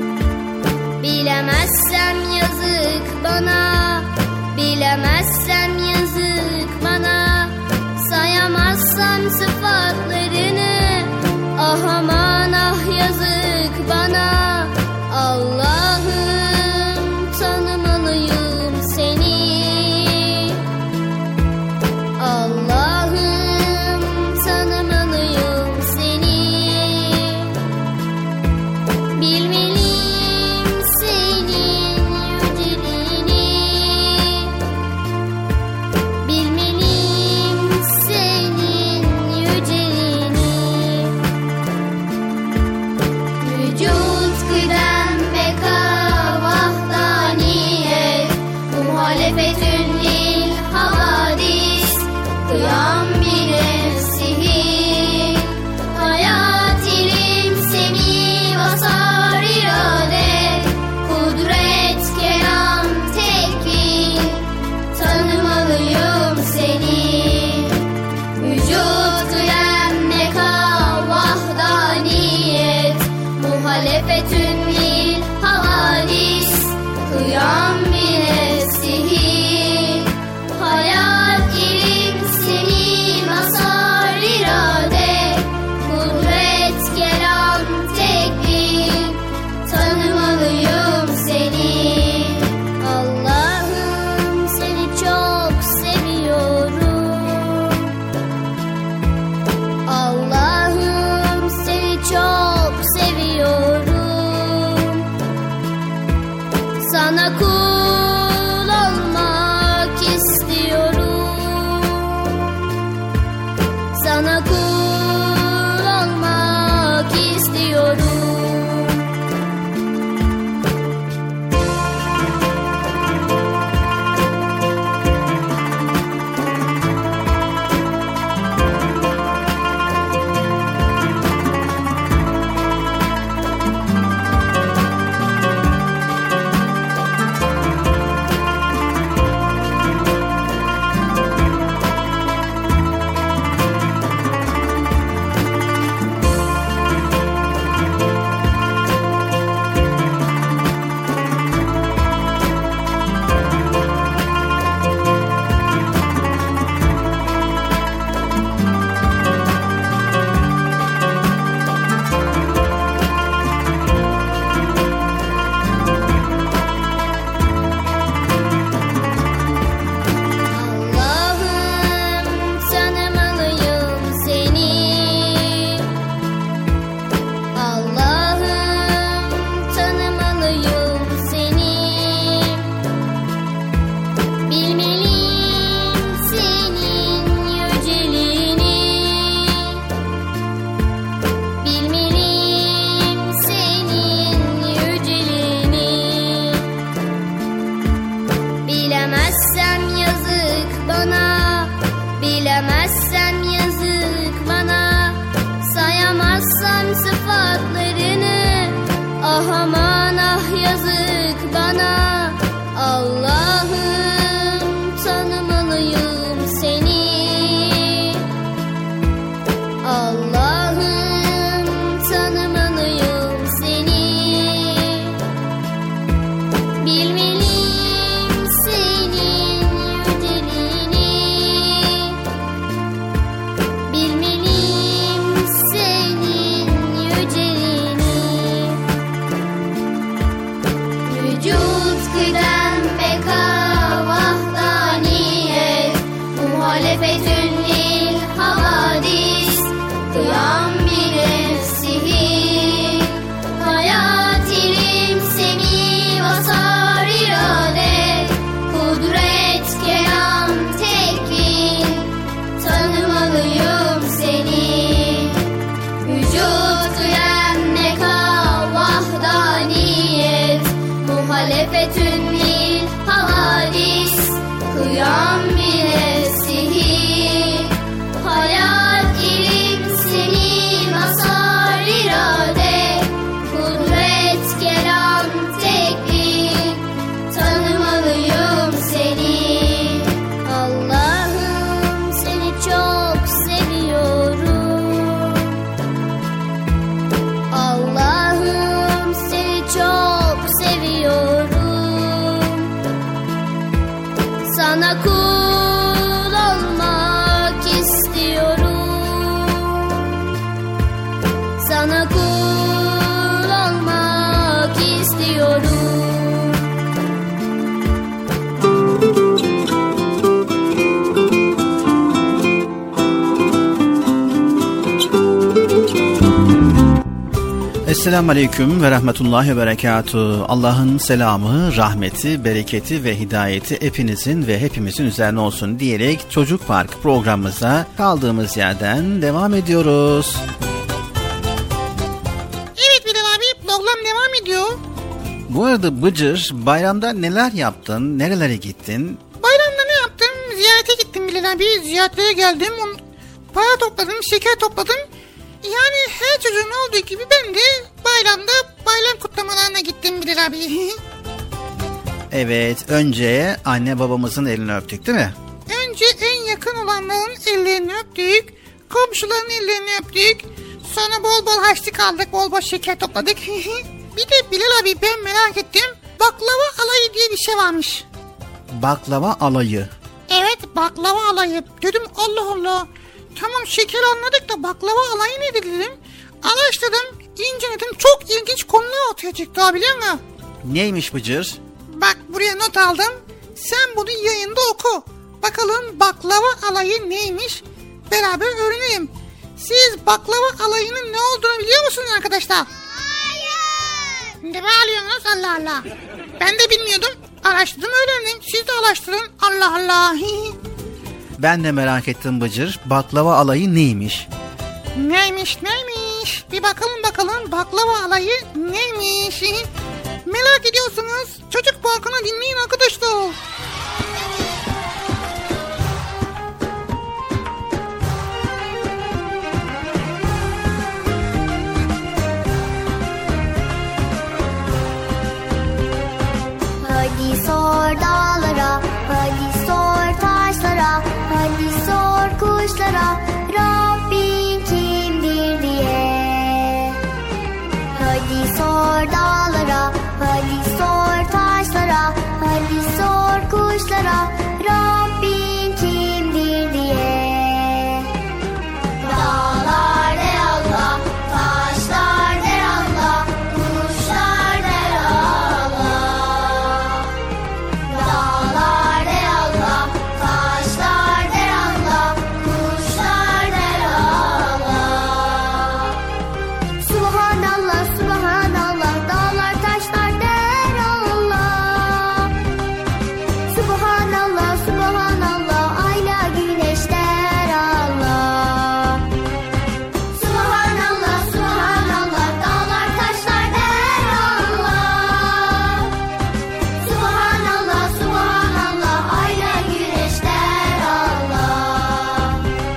Sana kul olmak istiyorum. Sana kul olmak istiyorum. Esselamu Aleyküm ve Rahmetullahi ve Berekatuhu. Allah'ın selamı, rahmeti, bereketi ve hidayeti hepinizin ve hepimizin üzerine olsun diyerek Çocuk Park programımıza kaldığımız yerden devam ediyoruz. Evet Bilal abi, program devam ediyor. Bu arada Bıcır, bayramda neler yaptın, nerelere gittin? Bayramda ne yaptım? Ziyarete gittim Bilal abi, ziyaretlere geldim. Para topladım, şeker topladım. Yani her çocuğun olduğu gibi ben de bayramda bayram kutlamalarına gittim Bilal abi. Evet, önce anne babamızın elini öptük değil mi? Önce en yakın olanların ellerini öptük. Komşuların ellerini öptük. Sonra bol bol harçlık aldık, bol bol şeker topladık. Bir de Bilal abi ben merak ettim. Baklava alayı diye bir şey varmış. Baklava alayı. Evet, baklava alayı. Dedim Allah Allah. Tamam şeker anladık da baklava alayı ne dedim. Araştırdım, inceledim. Çok ilginç konular ortaya çıktı abi, biliyor musun? Neymiş Bıcır? Bak buraya not aldım. Sen bunu yayında oku. Bakalım baklava alayı neymiş? Beraber öğrenelim. Siz baklava alayının ne olduğunu biliyor musunuz arkadaşlar? Hayır. Ne bağırıyorsunuz Allah Allah? Ben de bilmiyordum. Araştırdım öğrendim. Siz de araştırın. Allah Allah. Ben de merak ettim Bıcır. Baklava alayı neymiş? Neymiş neymiş? Bir bakalım bakalım baklava alayı neymiş? Merak ediyorsunuz. Çocuk Parkı'nı dinleyin arkadaşlar. Hadi sor dağlara, hadi sor taşlara, hadi sor kuşlara, Rabbin kimdir diye. Hadi sor dağlara, hadi sor taşlara, hadi sor kuşlara, Rabbin kimdir diye. Dağlar der Allah, taşlar der Allah, kuşlar der Allah. Dağlar der Allah, taşlar der Allah, kuşlar der Allah. Subhanallah, subhanallah, dağlar taşlar der Allah. Subhanallah, subhanallah, ayla güneş der Allah. Subhanallah, subhanallah, dağlar taşlar der Allah. Subhanallah, subhanallah, ayla güneş der Allah.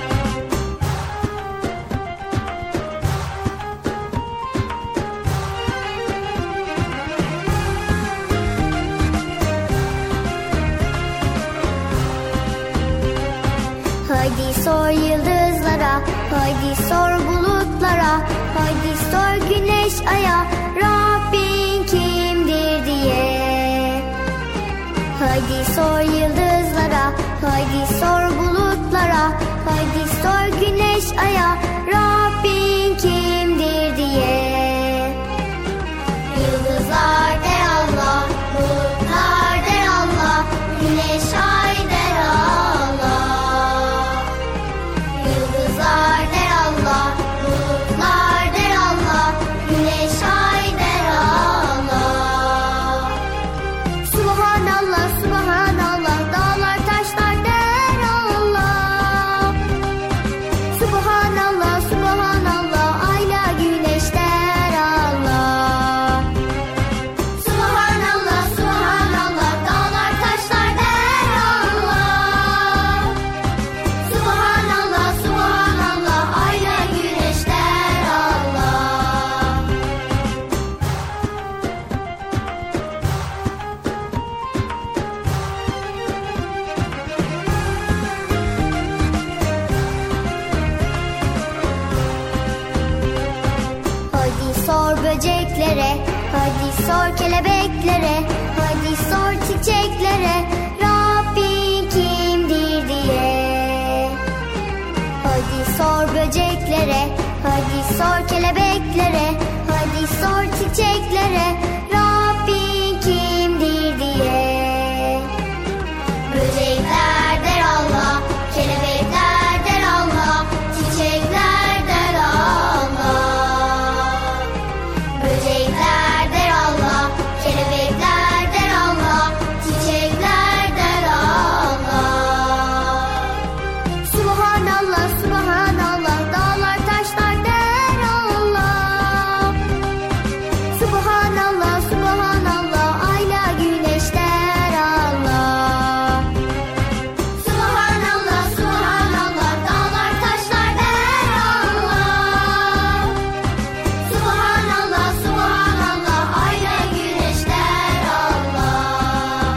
Hadi sor yıldızlara, hadi sor bulutlara, hadi sor güneş aya, Rabbin kimdir diye. Hadi sor yıldızlara, hadi sor bulutlara, hadi sor güneş aya, Rabbin kimdir diye. Yıldızlar der Allah, bulutlar der Allah, güneş ay der Allah. Yıldızlar der Allah, bulutlar der Allah, güneş ay der Allah. Subhanallah, subhanallah, dağlar taşlar der Allah. Subhanallah, subhanallah, ayla güneş der Allah. Subhanallah, subhanallah, dağlar taşlar der Allah. Subhanallah, subhanallah, ayla güneş der Allah. Hadi sor böceklere, hadi sor kelebeklere, hadi sor çiçeklere, Rabbin kimdir diye. Hadi sor böceklere, hadi sor kelebeklere, hadi sor çiçeklere, Rabbin kimdir diye. Böcekler der Allah, kelebekler der Allah, çiçekler der Allah. Böcekler der Allah, kelebekler der Allah, çiçekler der Allah. Subhanallah, subhanallah, dağlar taşlar der Allah. Subhanallah, subhanallah, ayla güneş der Allah. Subhanallah, subhanallah, dağlar taşlar der Allah. Subhanallah, subhanallah, ayla güneş der Allah.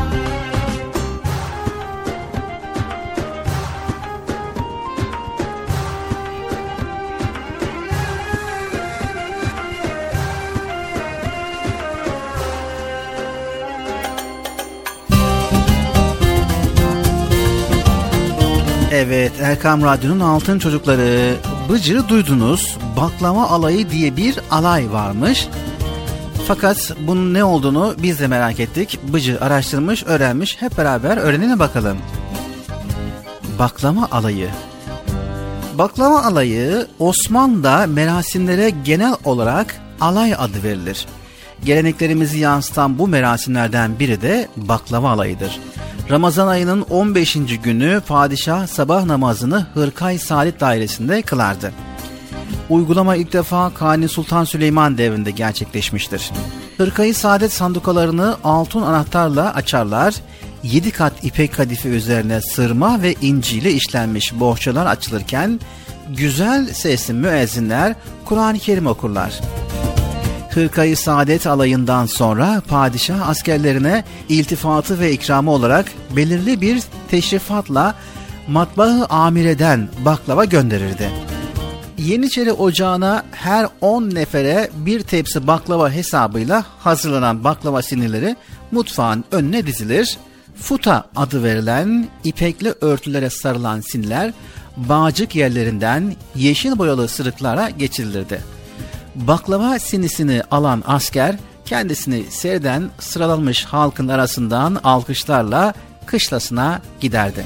Evet, Erkam Radyo'nun Altın Çocukları. Bıcır'ı duydunuz. Baklava alayı diye bir alay varmış. Fakat bunun ne olduğunu biz de merak ettik. Bıcır araştırmış, öğrenmiş. Hep beraber öğrenelim bakalım. Baklava alayı. Baklava alayı Osmanlı'da merasimlere genel olarak alay adı verilir. Geleneklerimizi yansıtan bu merasimlerden biri de baklava alayıdır. Ramazan ayının on beşinci günü padişah sabah namazını Hırkay Saadet dairesinde kılardı. Uygulama ilk defa Kanuni Sultan Süleyman devrinde gerçekleşmiştir. Hırkayı Saadet sandukalarını altın anahtarla açarlar, yedi kat ipek kadife üzerine sırma ve inciyle işlenmiş bohçalar açılırken güzel sesli müezzinler Kur'an-ı Kerim okurlar. Hırkayı Saadet alayından sonra padişah askerlerine iltifatı ve ikramı olarak belirli bir teşrifatla matbaa-ı amireden baklava gönderirdi. Yeniçeri Ocağı'na her on nefere bir tepsi baklava hesabıyla hazırlanan baklava sinirleri mutfağın önüne dizilir. Futa adı verilen ipekli örtülere sarılan sinirler bağcık yerlerinden yeşil boyalı sırıklara geçirilirdi. Baklava sinisini alan asker kendisini seyreden sıralanmış halkın arasından alkışlarla kışlasına giderdi.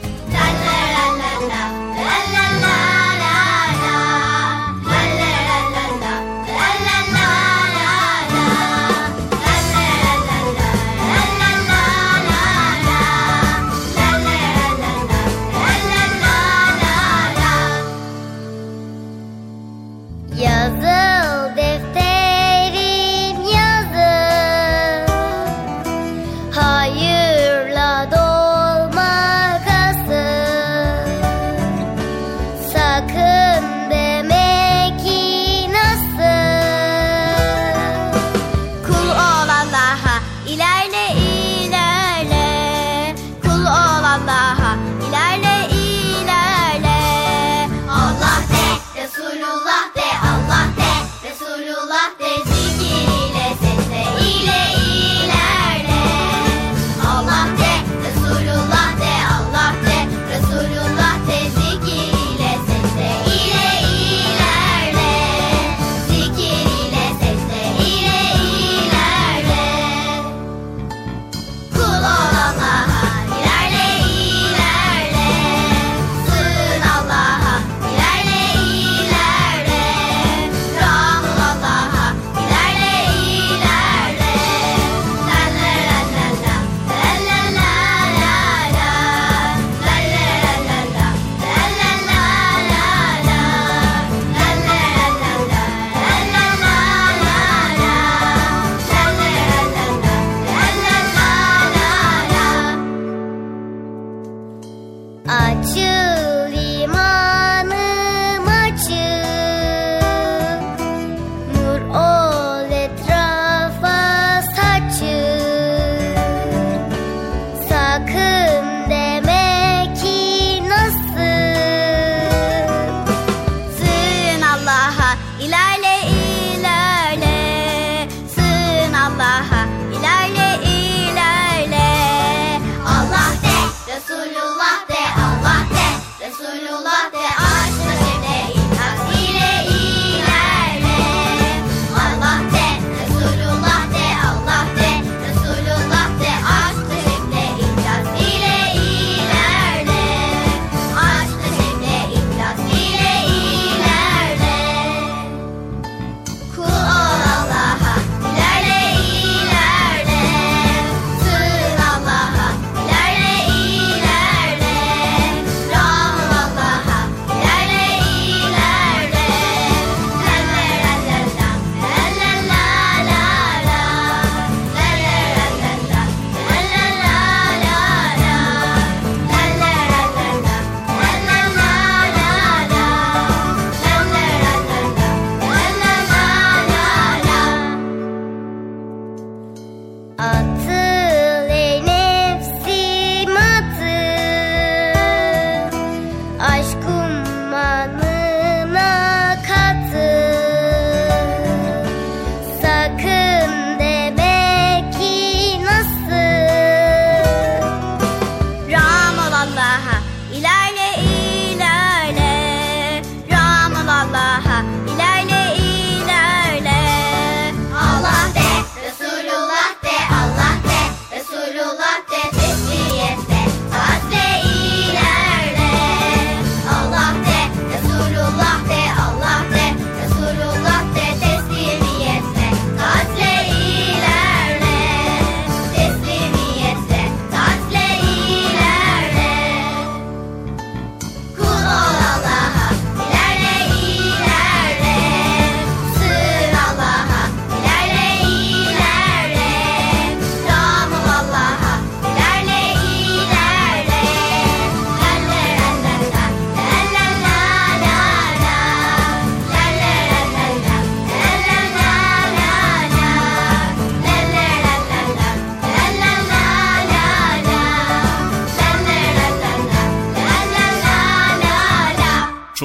Yazıl defterim yazıl, hayırla dolmakasın. Sakın deme ki nasıl, kul ol Allah'a ilerle ilerle, kul ol Allah'a ilerle ilerle. Allah de, Resulullah de, Allah de, Resulullah de, zikir ile sesle ile ilerle. Allah de, Resulullah de, Allah de, Resulullah de, zikir ile sesle ile ilerle. Zikir ile sesle ile ilerle. Kul ol Allah'a ilerle ilerle, sığın Allah'a ilerle ilerle, Ram ol Allah'a ilerle ilerle. La la la la la, la la la la la, la la la la la, la la la la la, la la la la la, la la la la la, la la la la la, la la la la la, la la la la. Açıl imanım açıl, nur ol etrafa saçıl. Sakın deme ki nasıl, sığın Allah'a ilerle ilerle, sığın Allah'a ilerle ilerle. Allah de, Resulullah de, Allah de, Resulullah de, aşkla şevkle ihlas ile ilerle. Allah de, Resulullah de, Allah de, Resulullah de, aşkla şevkle ihlas ile ilerle. Aşkla şevkle ihlas ile ilerle.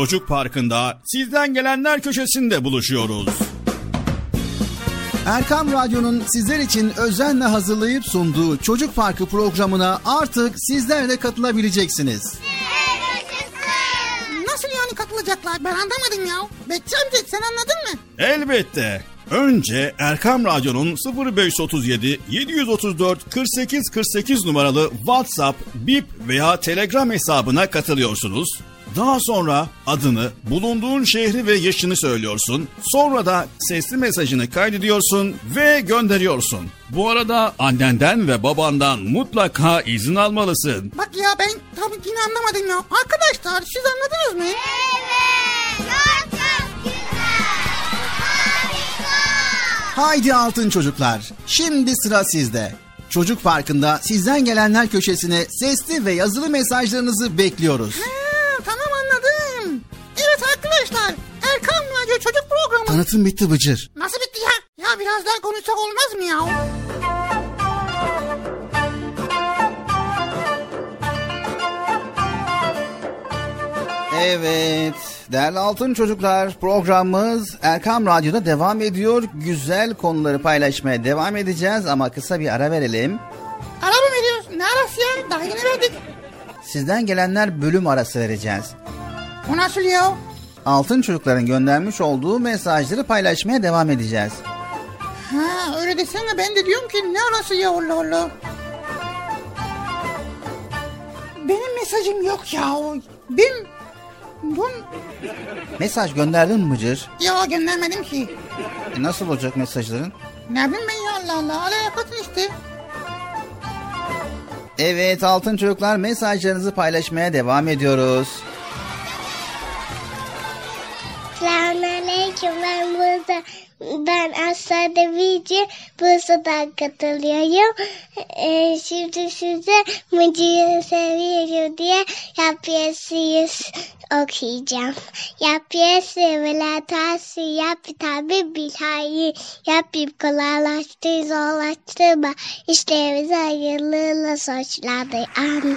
Çocuk Parkı'nda sizden gelenler köşesinde buluşuyoruz. Erkam Radyo'nun sizler için özenle hazırlayıp sunduğu Çocuk Parkı programına artık sizler de katılabileceksiniz. Nasıl yani katılacaklar? Ben anlamadım ya. Bekçi amca sen anladın mı? Elbette. Önce Erkam Radyo'nun sıfır beş otuz yedi yedi otuz dört kırk sekiz kırk sekiz numaralı WhatsApp, Bip veya Telegram hesabına katılıyorsunuz. Daha sonra adını, bulunduğun şehri ve yaşını söylüyorsun. Sonra da sesli mesajını kaydediyorsun ve gönderiyorsun. Bu arada annenden ve babandan mutlaka izin almalısın. Bak ya ben tabii yine anlamadım ya. Arkadaşlar siz anladınız mı? Evet. Çok çok güzel. Harika. Haydi altın çocuklar, şimdi sıra sizde. Çocuk Parkı'nda sizden gelenler köşesine sesli ve yazılı mesajlarınızı bekliyoruz. Ha, tamam anladım. Evet arkadaşlar, Erkam Radyo Çocuk Programı. Tanıtım bitti Bıcır. Nasıl bitti ya? Ya biraz daha konuşsak olmaz mı ya? Evet, değerli altın çocuklar, programımız Erkam Radyo'da devam ediyor. Güzel konuları paylaşmaya devam edeceğiz ama kısa bir ara verelim. Ara mı veriyoruz? Ne arası ya? Daha yeni verdik. Sizden gelenler bölüm arası vereceğiz. O nasıl ya? Altın çocukların göndermiş olduğu mesajları paylaşmaya devam edeceğiz. Ha öyle desene, ben de diyorum ki ne arası ya, Allah Allah. Benim mesajım yok ya. Ben... Bun... Mesaj gönderdin mi Bıcır? Ya göndermedim ki. E nasıl olacak mesajların? Ne bileyim ben ya, Allah Allah. Alakatın işte. Evet altın çocuklar, mesajlarınızı paylaşmaya devam ediyoruz. Selamünaleyküm, ben burada. Ben Aslı Devici, Bursa'dan katılıyorum. Ee, şimdi size Mıcı'yı seviyorum diye yapıyasıyız okuyacağım. Yapıyası velatası yap tabi bilhayi yapayım, kolaylaştır zorlaştırma işlerimizi hayırlıyla sonuçlandır. Amin.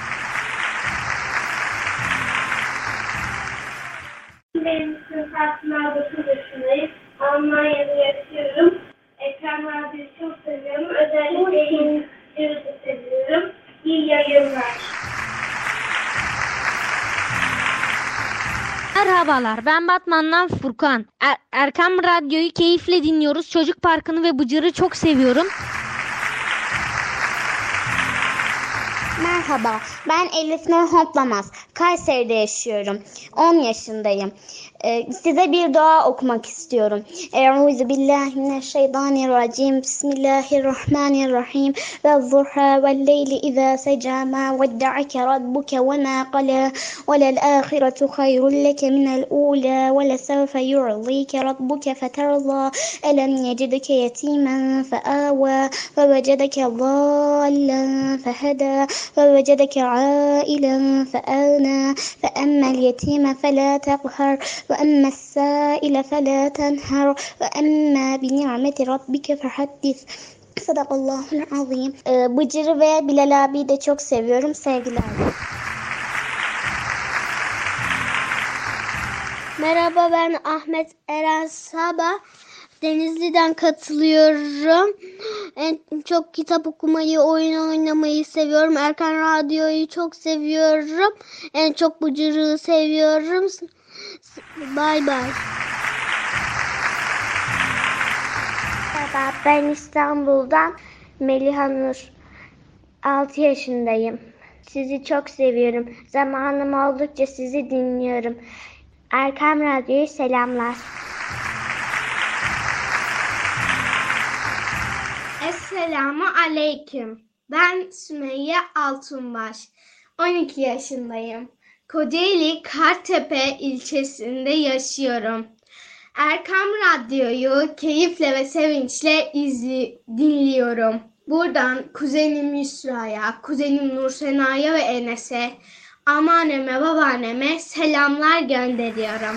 Benim sınıfımda dokuz yaşındayım. Almanya'da yaşıyorum. Ekran Radyo'yu çok seviyorum. Özellikle yayıncıları da seviyorum. İyi yayınlar. Merhabalar, ben Batman'dan Furkan. Er- Erkam Radyo'yu keyifle dinliyoruz. Çocuk Parkı'nı ve Bıcır'ı çok seviyorum. Merhaba, ben Elif Nur Hoplamaz. Kayseri'de yaşıyorum. on yaşındayım. Ee, size bir dua okumak istiyorum. Euzubillahimineşşeytanirracim. Bismillahirrahmanirrahim. Ve zuha vel leyli izâ secâ mâ vedda'ake rabbuke ve mâ qalâ ve lel âhiretu hayrun leke minel ûlâ ve lesevfe yu'zîke rabbuke feterzâ elem yecideke yetîmen feâvâ ve vecedeke zâllen fehedâ ve vecedeke âilen feânâ fe emmel yetîme felâ teqher ve emmes sâile felâ tenher ve emmâ bi ni'meti rabbike fehaddis. Sadakallahul azim. Ee, Bıcır'ı ve Bilal abiyi de çok seviyorum. Sevgiler. Merhaba, ben Ahmet Eren Sabah. Denizli'den katılıyorum. En çok kitap okumayı, oyun oynamayı seviyorum. Erkan Radyo'yu çok seviyorum. En çok Bıcır'ı seviyorum. Bay bay. Merhaba, ben İstanbul'dan Meliha Nur. altı yaşındayım. Sizi çok seviyorum. Zamanım oldukça sizi dinliyorum. Erkam Radyo'yu selamlar. Esselamu Aleyküm. Ben Sümeyye Altunbaş. on iki yaşındayım. Kocaeli Kartepe ilçesinde yaşıyorum. Erkam Radyo'yu keyifle ve sevinçle izli, dinliyorum. Buradan kuzenim Yusra'ya, kuzenim Nursena'ya ve Enes'e, anneanneme, babaanneme selamlar gönderiyorum.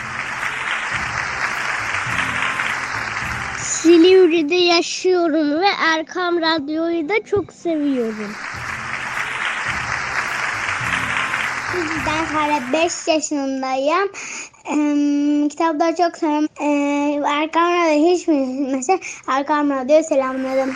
Silivri'de yaşıyorum ve Erkam Radyo'yu da çok seviyorum. Ben hala beş yaşındayım. Ee, kitapları çok seviyorum. Ee, Erkam Radyo hiç mi? Mesela Erkam Radyo'ya selamlarım.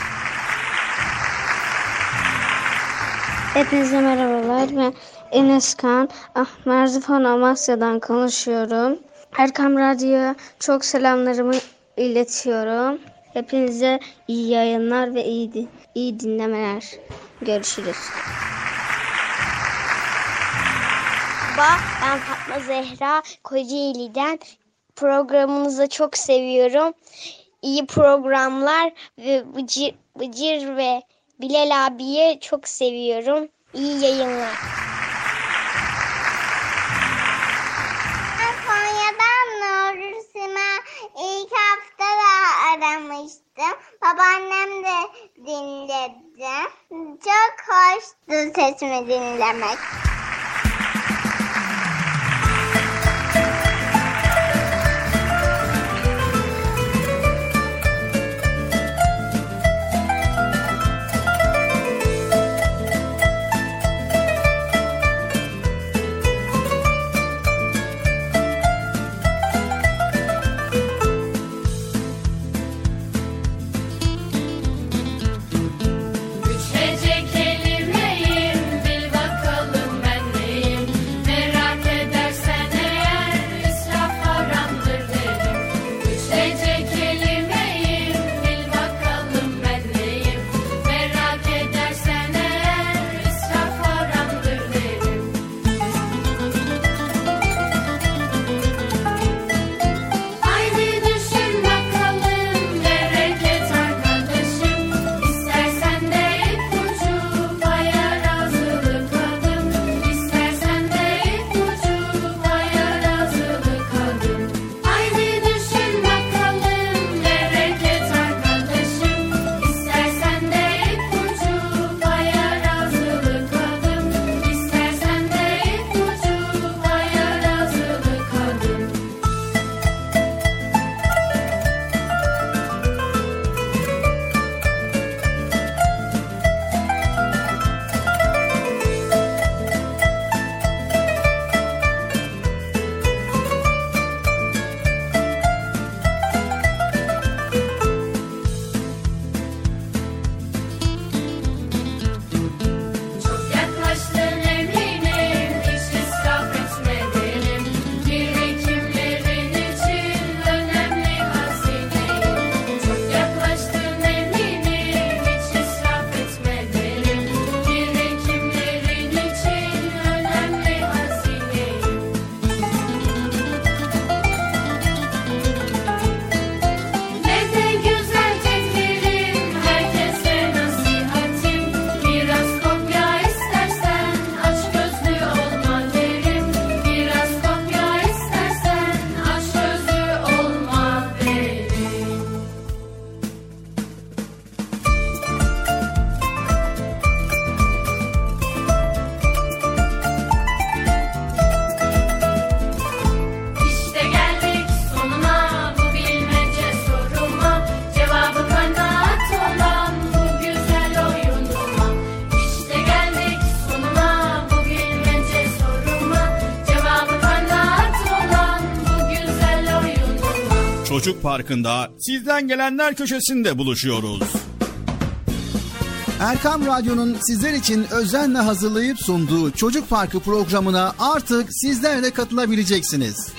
Hepinize merhabalar. Ben Enes Kan. Ah, Merzifon Amasya'dan konuşuyorum. Erkam Radyo'ya çok selamlarımı iletiyorum. Hepinize iyi yayınlar ve iyi, iyi dinlemeler. Görüşürüz. Merhaba, ben Fatma Zehra Kocaeli'den. Programınızı çok seviyorum. İyi programlar ve Bıcır, Bıcır ve Bilal abiye çok seviyorum. İyi yayınlar. Ben Konya'dan Nurur Sima ilk hafta da aramıştım. Babaannem de dinledi. Çok hoştu sesimi dinlemek. Çocuk Parkı'nda sizden gelenler köşesinde buluşuyoruz. Erkam Radyo'nun sizler için özenle hazırlayıp sunduğu Çocuk Parkı programına artık sizler de katılabileceksiniz.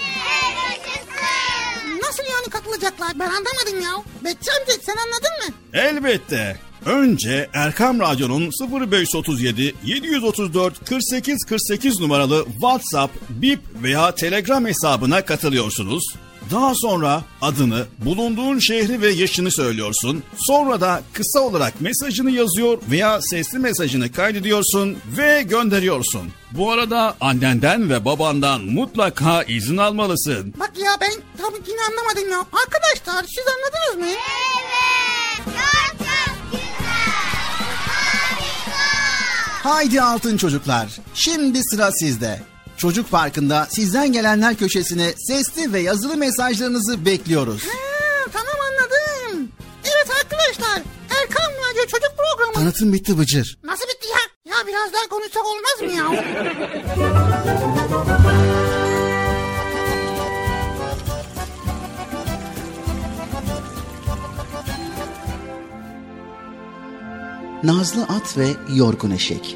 Nasıl yani katılacaklar? Ben anlamadım ya. Betçi amca sen anladın mı? Elbette. Önce Erkam Radyo'nun sıfır beş otuz yedi yedi otuz dört kırk sekiz kırk sekiz numaralı WhatsApp, Bip veya Telegram hesabına katılıyorsunuz. Daha sonra adını, bulunduğun şehri ve yaşını söylüyorsun. Sonra da kısa olarak mesajını yazıyor veya sesli mesajını kaydediyorsun ve gönderiyorsun. Bu arada annenden ve babandan mutlaka izin almalısın. Bak ya ben tabii ki anlamadım ya. Arkadaşlar siz anladınız mı? Evet. Çok çok güzel. Harika. Haydi altın çocuklar, şimdi sıra sizde. Çocuk Parkı'nda sizden gelenler köşesine sesli ve yazılı mesajlarınızı bekliyoruz. Ha, tamam anladım. Evet arkadaşlar, Erkam Radyo Çocuk Programı. Tanıtım bitti Bıcır. Nasıl bitti ya? Ya bir biraz daha konuşsak olmaz mı ya? Nazlı At ve Yorgun Eşek.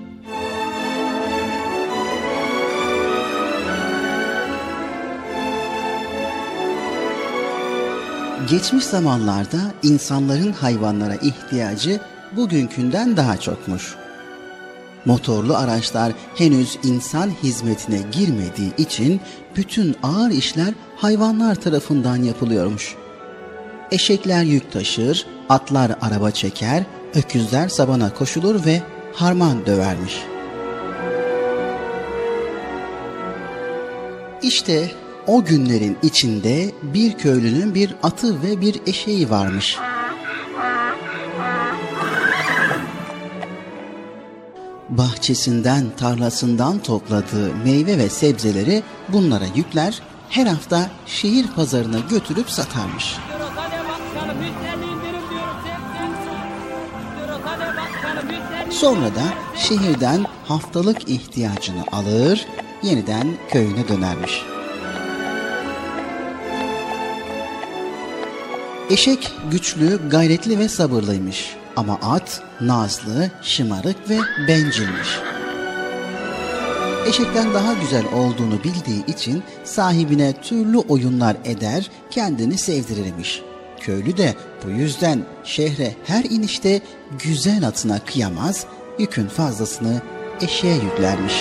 Geçmiş zamanlarda insanların hayvanlara ihtiyacı bugünkünden daha çokmuş. Motorlu araçlar henüz insan hizmetine girmediği için bütün ağır işler hayvanlar tarafından yapılıyormuş. Eşekler yük taşır, atlar araba çeker, öküzler sabana koşulur ve harman dövermiş. İşte o günlerin içinde bir köylünün bir atı ve bir eşeği varmış. Bahçesinden, tarlasından topladığı meyve ve sebzeleri bunlara yükler, her hafta şehir pazarına götürüp satarmış. Sonra da şehirden haftalık ihtiyacını alır, yeniden köyüne dönermiş. Eşek güçlü, gayretli ve sabırlıymış. Ama at nazlı, şımarık ve bencilmiş. Eşekten daha güzel olduğunu bildiği için sahibine türlü oyunlar eder, kendini sevdirirmiş. Köylü de bu yüzden şehre her inişte güzel atına kıyamaz, yükün fazlasını eşeğe yüklermiş.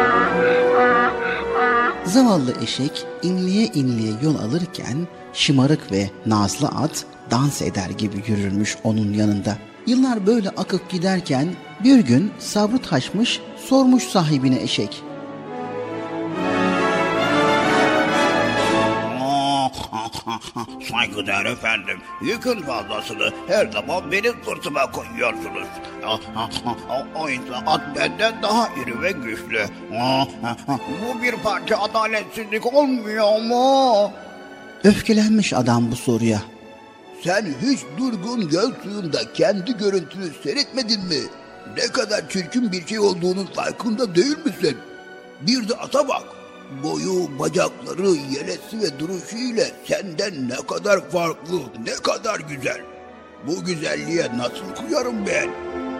Zavallı eşek inliye inliye yol alırken şımarık ve nazlı at dans eder gibi yürürmüş onun yanında. Yıllar böyle akıp giderken bir gün sabrı taşmış, sormuş sahibine eşek. Saygıdeğer efendim, yükün fazlasını her zaman benim sırtıma koyuyorsunuz. Oysa at benden daha iri ve güçlü. Bu bir parça adaletsizlik olmuyor mu? Öfkelenmiş adam bu soruya. Sen hiç durgun göl suyunda kendi görüntünü seyretmedin mi? Ne kadar çirkin bir şey olduğunun farkında değil misin? Bir de ata bak. Boyu, bacakları, yelesi ve duruşu ile senden ne kadar farklı, ne kadar güzel. Bu güzelliğe nasıl kıyarım ben?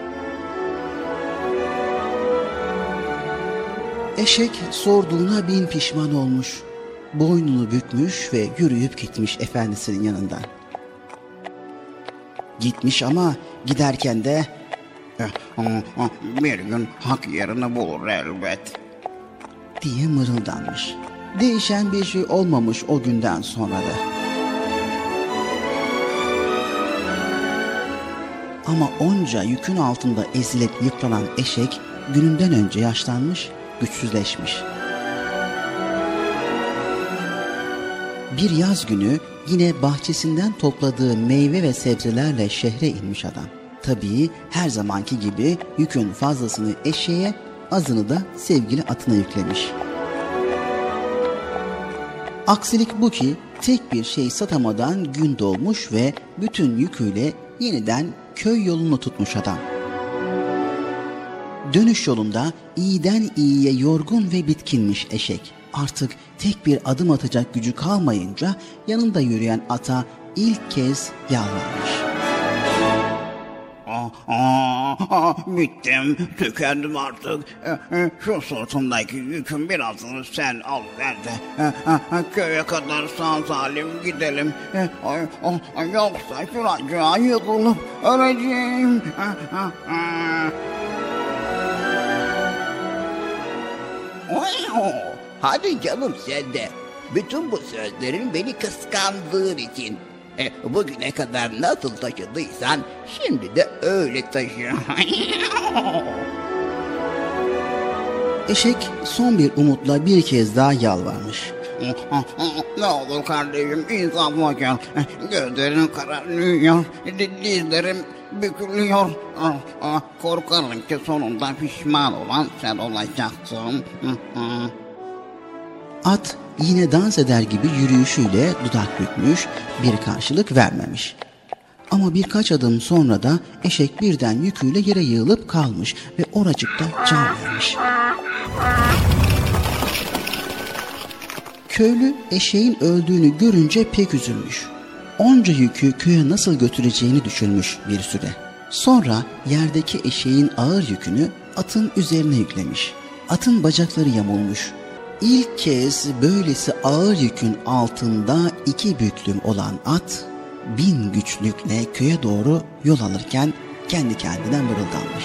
Eşek sorduğuna bin pişman olmuş. Boynunu bükmüş ve yürüyüp gitmiş efendisinin yanından. Gitmiş ama giderken de bir gün hak yerini bulur elbet diye mırıldanmış. Değişen bir şey olmamış o günden sonra da. Ama onca yükün altında ezilip yıpranan eşek gününden önce yaşlanmış, güçsüzleşmiş. Bir yaz günü yine bahçesinden topladığı meyve ve sebzelerle şehre inmiş adam. Tabii her zamanki gibi yükün fazlasını eşeğe, azını da sevgili atına yüklemiş. Aksilik bu ki tek bir şey satamadan gün doğmuş ve bütün yüküyle yeniden köy yolunu tutmuş adam. Dönüş yolunda iyiden iyiye yorgun ve bitkinmiş eşek. Artık tek bir adım atacak gücü kalmayınca yanında yürüyen ata ilk kez yalvarmış. Ah, ah, ah, bittim, tükendim artık. Şu sırtımdaki yükün birazını sen al ver de köye kadar sağ salim gidelim. Yoksa şuracığa yıkılıp öleceğim. Hadi canım sen de. Bütün bu sözlerin beni kıskandığın için. E, bugüne kadar nasıl taşıdıysan şimdi de öyle taşı. Eşek son bir umutla bir kez daha yalvarmış. Ne olur kardeşim insafıma gel. Gözlerim kararıyor, dizlerim bükülüyor. Korkarım ki sonunda pişman olan sen olacaksın. At yine dans eder gibi yürüyüşüyle dudak bükmüş, bir karşılık vermemiş. Ama birkaç adım sonra da eşek birden yüküyle yere yığılıp kalmış ve oracıkta can vermiş. Köylü eşeğin öldüğünü görünce pek üzülmüş. Onca yükü köye nasıl götüreceğini düşünmüş bir süre. Sonra yerdeki eşeğin ağır yükünü atın üzerine yüklemiş. Atın bacakları yamulmuş. İlk kez böylesi ağır yükün altında iki büklüm olan at, bin güçlükle köye doğru yol alırken kendi kendine mırıldanmış.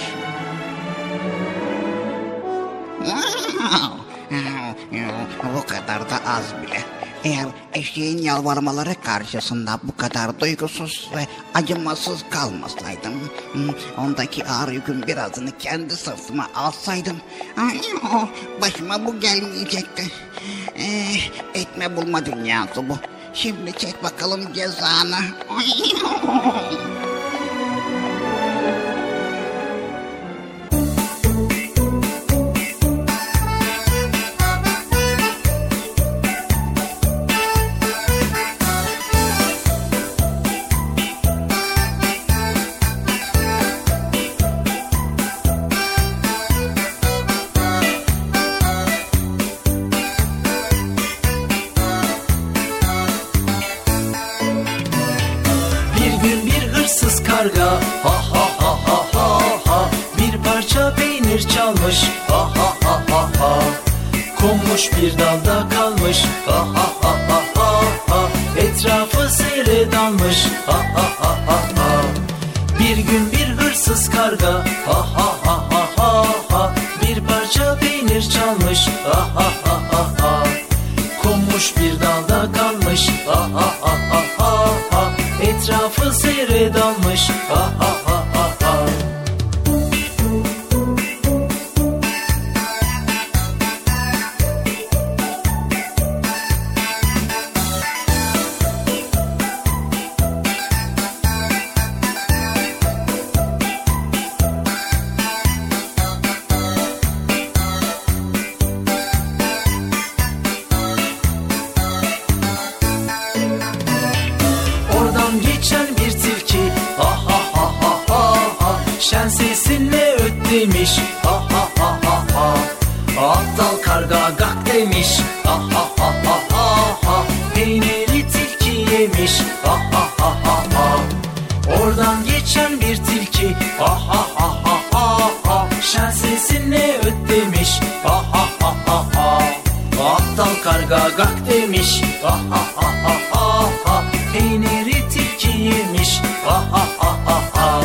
Bu kadar da az bile. Eğer eşeğin yalvarmaları karşısında bu kadar duygusuz ve acımasız kalmasaydım, ondaki ağır yükün birazını kendi sırtıma alsaydım, başıma bu gelmeyecekti. Etme bulma dünyası bu. Şimdi çek bakalım cezanı. Karga ha ha ha ha ha ha, bir parça peynir çalmış ha ha ha ha ha, konmuş bir dalda kalmış ha ha ha ha ha ha, etrafı seyre dalmış ha ha ha ha ha. Bir gün bir hırsız karga ha ha ha ha ha ha, bir parça peynir çalmış ha ha ha ha ha, konmuş bir dalda kalmış ha ha ha ha ha ha, etrafı seyre dalmış ha ha ha ha ha. Oradan geçen bir tilki ha ha ha ha ha ha, şen sesinle öt demiş ha ha ha ha ha, aptal karga gak demiş ha ha ha ha ha ha, peyniri tilki yemiş ha ha ha ha ha. Oradan geçen bir tilki ha ha ha ha ha ha, şen sesinle öt demiş ha ha ha ha ha, aptal karga gak demiş ha ha ha ha ha ha, peyniri tilki yemiş ha ha ha ha ha.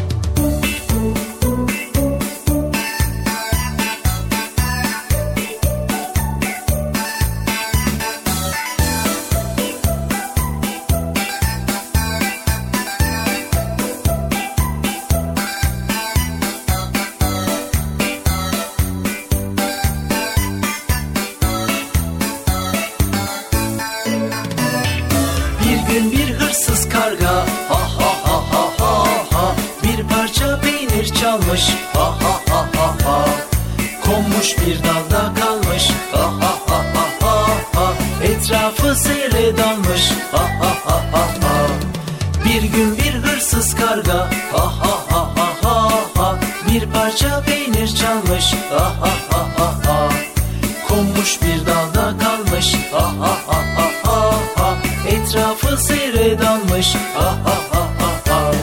Bir gün bir hırsız karga ha ha ha ha ha ha, bir parça peynir çalmış ha ha ha ha ha, konmuş bir dalda kalmış ha ha ha ha ha ha, etrafı seyre dalmış ha ha ha ha ha. Bir gün bir hırsız karga ha ha ha ha ha ha, bir parça peynir çalmış ha ha ha ha ha, konmuş bir dalda kalmış ha ha ha ha ha ha, etrafı seyre dalmış ha ha ha ha ha.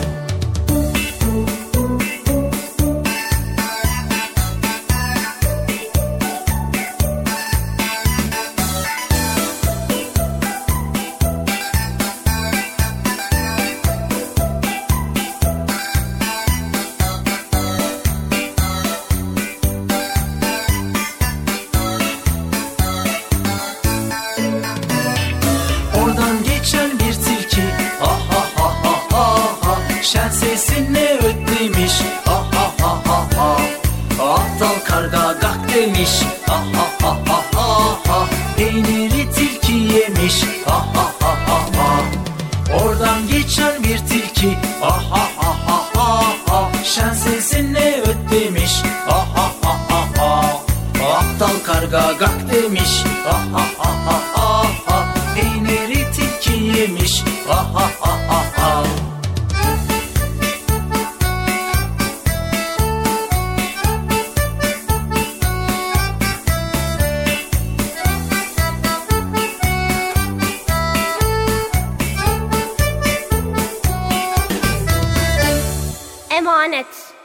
Oradan geçen bir tilki ha ha ha ha ha ha, şen sesinle öt demiş ha ha ha ha ha, aptal karga gak demiş ha ha ha ha ha ha, peyniri tilki yemiş ha ha ha ha ha. Oradan geçen bir tilki ha ha ha ha ha ha, şen sesinle öt demiş ha ha ha ha ha, aptal karga gak demiş ha ha ha ha ha ha, peyniri tilki yemiş ha ha ha ha ha. Emanet.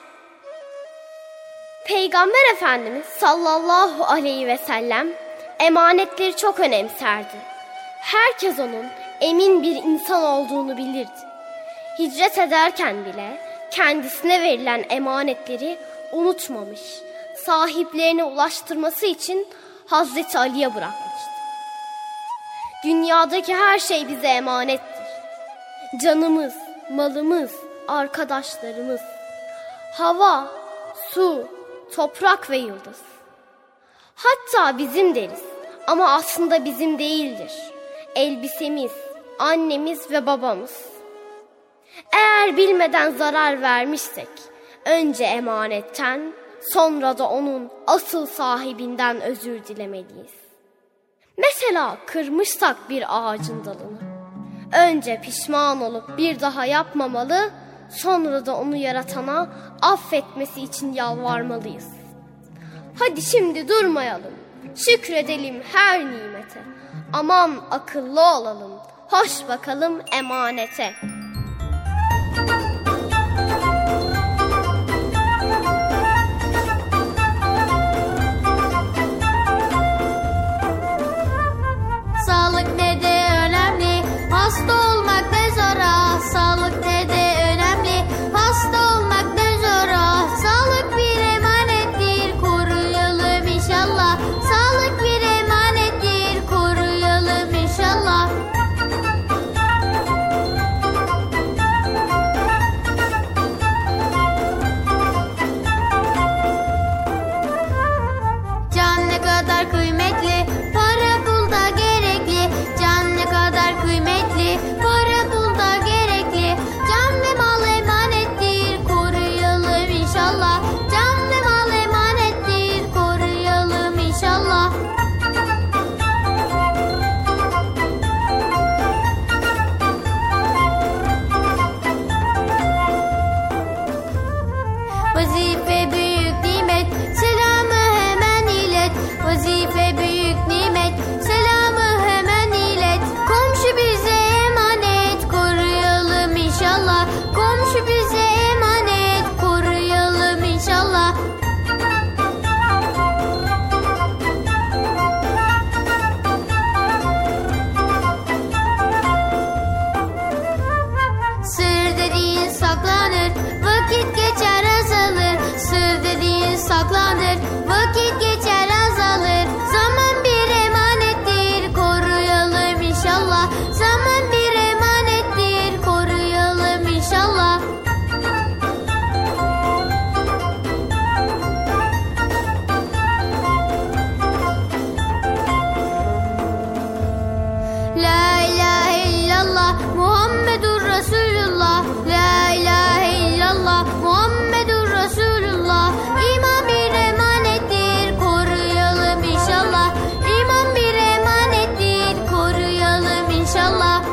Peygamber Efendimiz sallallahu aleyhi ve sellem emanetleri çok önemserdi. Herkes onun emin bir insan olduğunu bilirdi. Hicret ederken bile kendisine verilen emanetleri unutmamış, sahiplerine ulaştırması için Hazreti Ali'ye bırakmıştı. Dünyadaki her şey bize emanettir. Canımız, malımız, arkadaşlarımız, hava, su, toprak ve yıldız. Hatta bizim deriz ama aslında bizim değildir. Elbisemiz, annemiz ve babamız. Eğer bilmeden zarar vermişsek, önce emanetten, sonra da onun asıl sahibinden özür dilemeliyiz. Mesela kırmışsak bir ağacın dalını, önce pişman olup bir daha yapmamalı, sonra da onu yaratana affetmesi için yalvarmalıyız. Hadi şimdi durmayalım, şükredelim her nimete. Aman akıllı olalım, hoş bakalım emanete. Sağlık ne de önemli, hasta olmak ne zora. Sağlık ne de önemli, hasta olmak ne zora. Sağlık bir emanettir, koruyalım inşallah. Sağlık bir emanettir, koruyalım inşallah. Can ne kadar kıymetli, para pulda gerekli. Can ne kadar kıymetli, para pulda gerekli. Can ve mal emanettir, koruyalım inşallah. Can ve mal emanettir, koruyalım inşallah. Vazife büyük nimet, selamı hemen ilet. Vazife büyük nimet, selamı hemen ilet. Komşu bize emanet, koruyalım inşallah. Komşu bize emanet, koruyalım inşallah. Sır dediğin saklanır, vakit geçer azalır. Sır dediğin saklanır, vakit geçer azalır. Zaman bir emanettir, koruyalım inşallah. Zaman bir emanettir, koruyalım inşallah. La ilahe illallah Muhammedur Resulullah. La ilahe illallah Muhammedur Resulullah. İman bir emanettir, koruyalım inşallah. İman bir emanettir, koruyalım inşallah.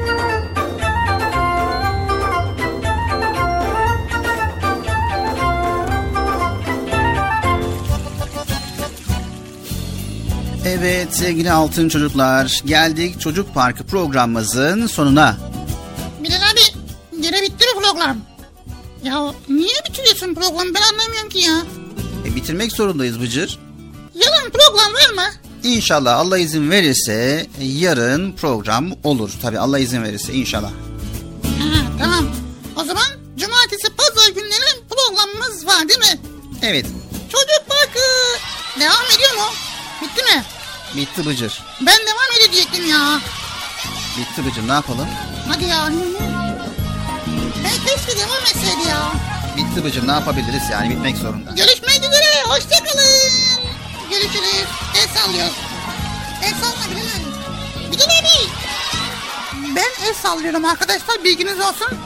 Evet sevgili altın çocuklar, geldik Çocuk Parkı programımızın sonuna. Bilal abi, gene bitti mi program? Ya niye bitiriyorsun programı, ben anlamıyorum ki ya. E, bitirmek zorundayız Bıcır. Yalan program var mı? İnşallah Allah izin verirse yarın program olur. Tabii Allah izin verirse inşallah. Ha, tamam. O zaman cumartesi pazar günleri programımız var değil mi? Evet. Çocuk Parkı devam ediyor mu? Bitti mi? Bitti Bıcır. Ben devam edecektim ya. Bitti Bıcır, ne yapalım? Hadi ya. Ben keşke devam etseydi ya. Bitti Bıcır, ne yapabiliriz yani, bitmek zorunda. Görüşmek üzere, hoşçakalın. Görüşürüz. El sallıyor. El salla Bilal abi. Bilal abi. Ben el sallıyorum arkadaşlar, bilginiz olsun.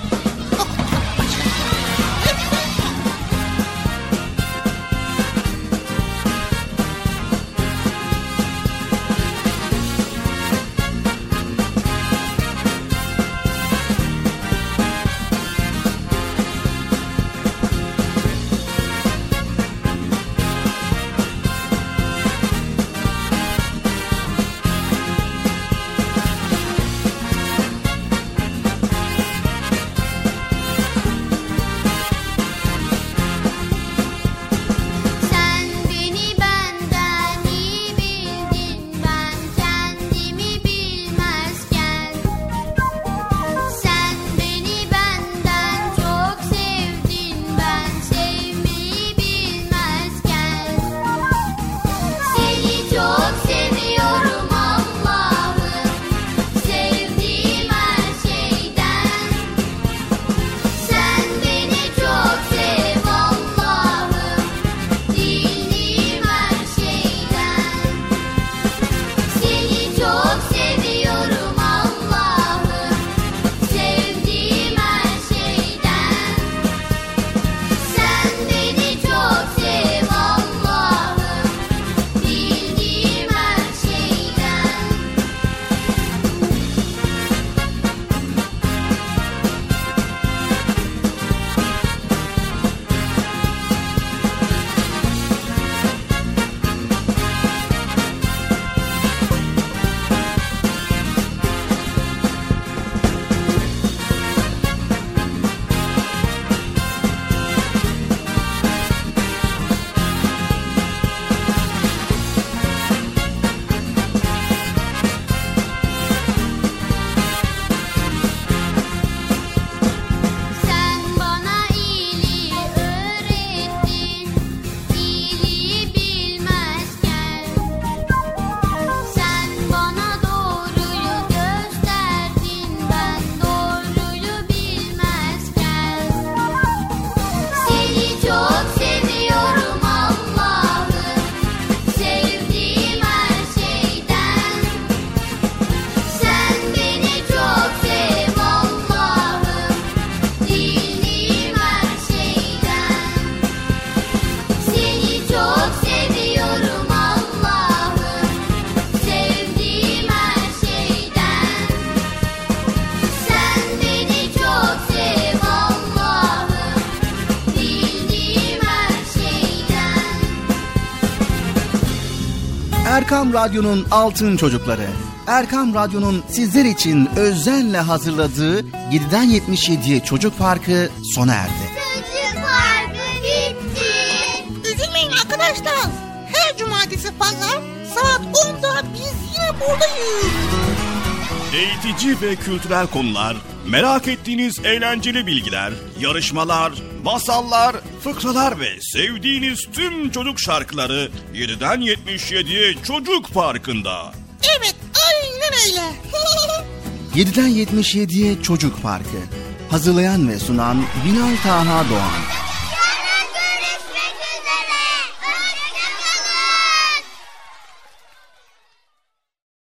Erkam Radyo'nun Altın Çocukları. Erkam Radyo'nun sizler için özenle hazırladığı yediden yetmiş yediye Çocuk Parkı sona erdi. Çocuk Parkı bitti. Üzülmeyin arkadaşlar. Her cumartesi pazar saat onda biz yine buradayız. Eğitici ve kültürel konular, merak ettiğiniz eğlenceli bilgiler, yarışmalar, masallar, fıkralar ve sevdiğiniz tüm çocuk şarkıları yediden yetmiş yediye Çocuk Parkı'nda. Evet, aynen öyle. yediden yetmiş yediye Çocuk Parkı. Hazırlayan ve sunan Binal Taha Doğan.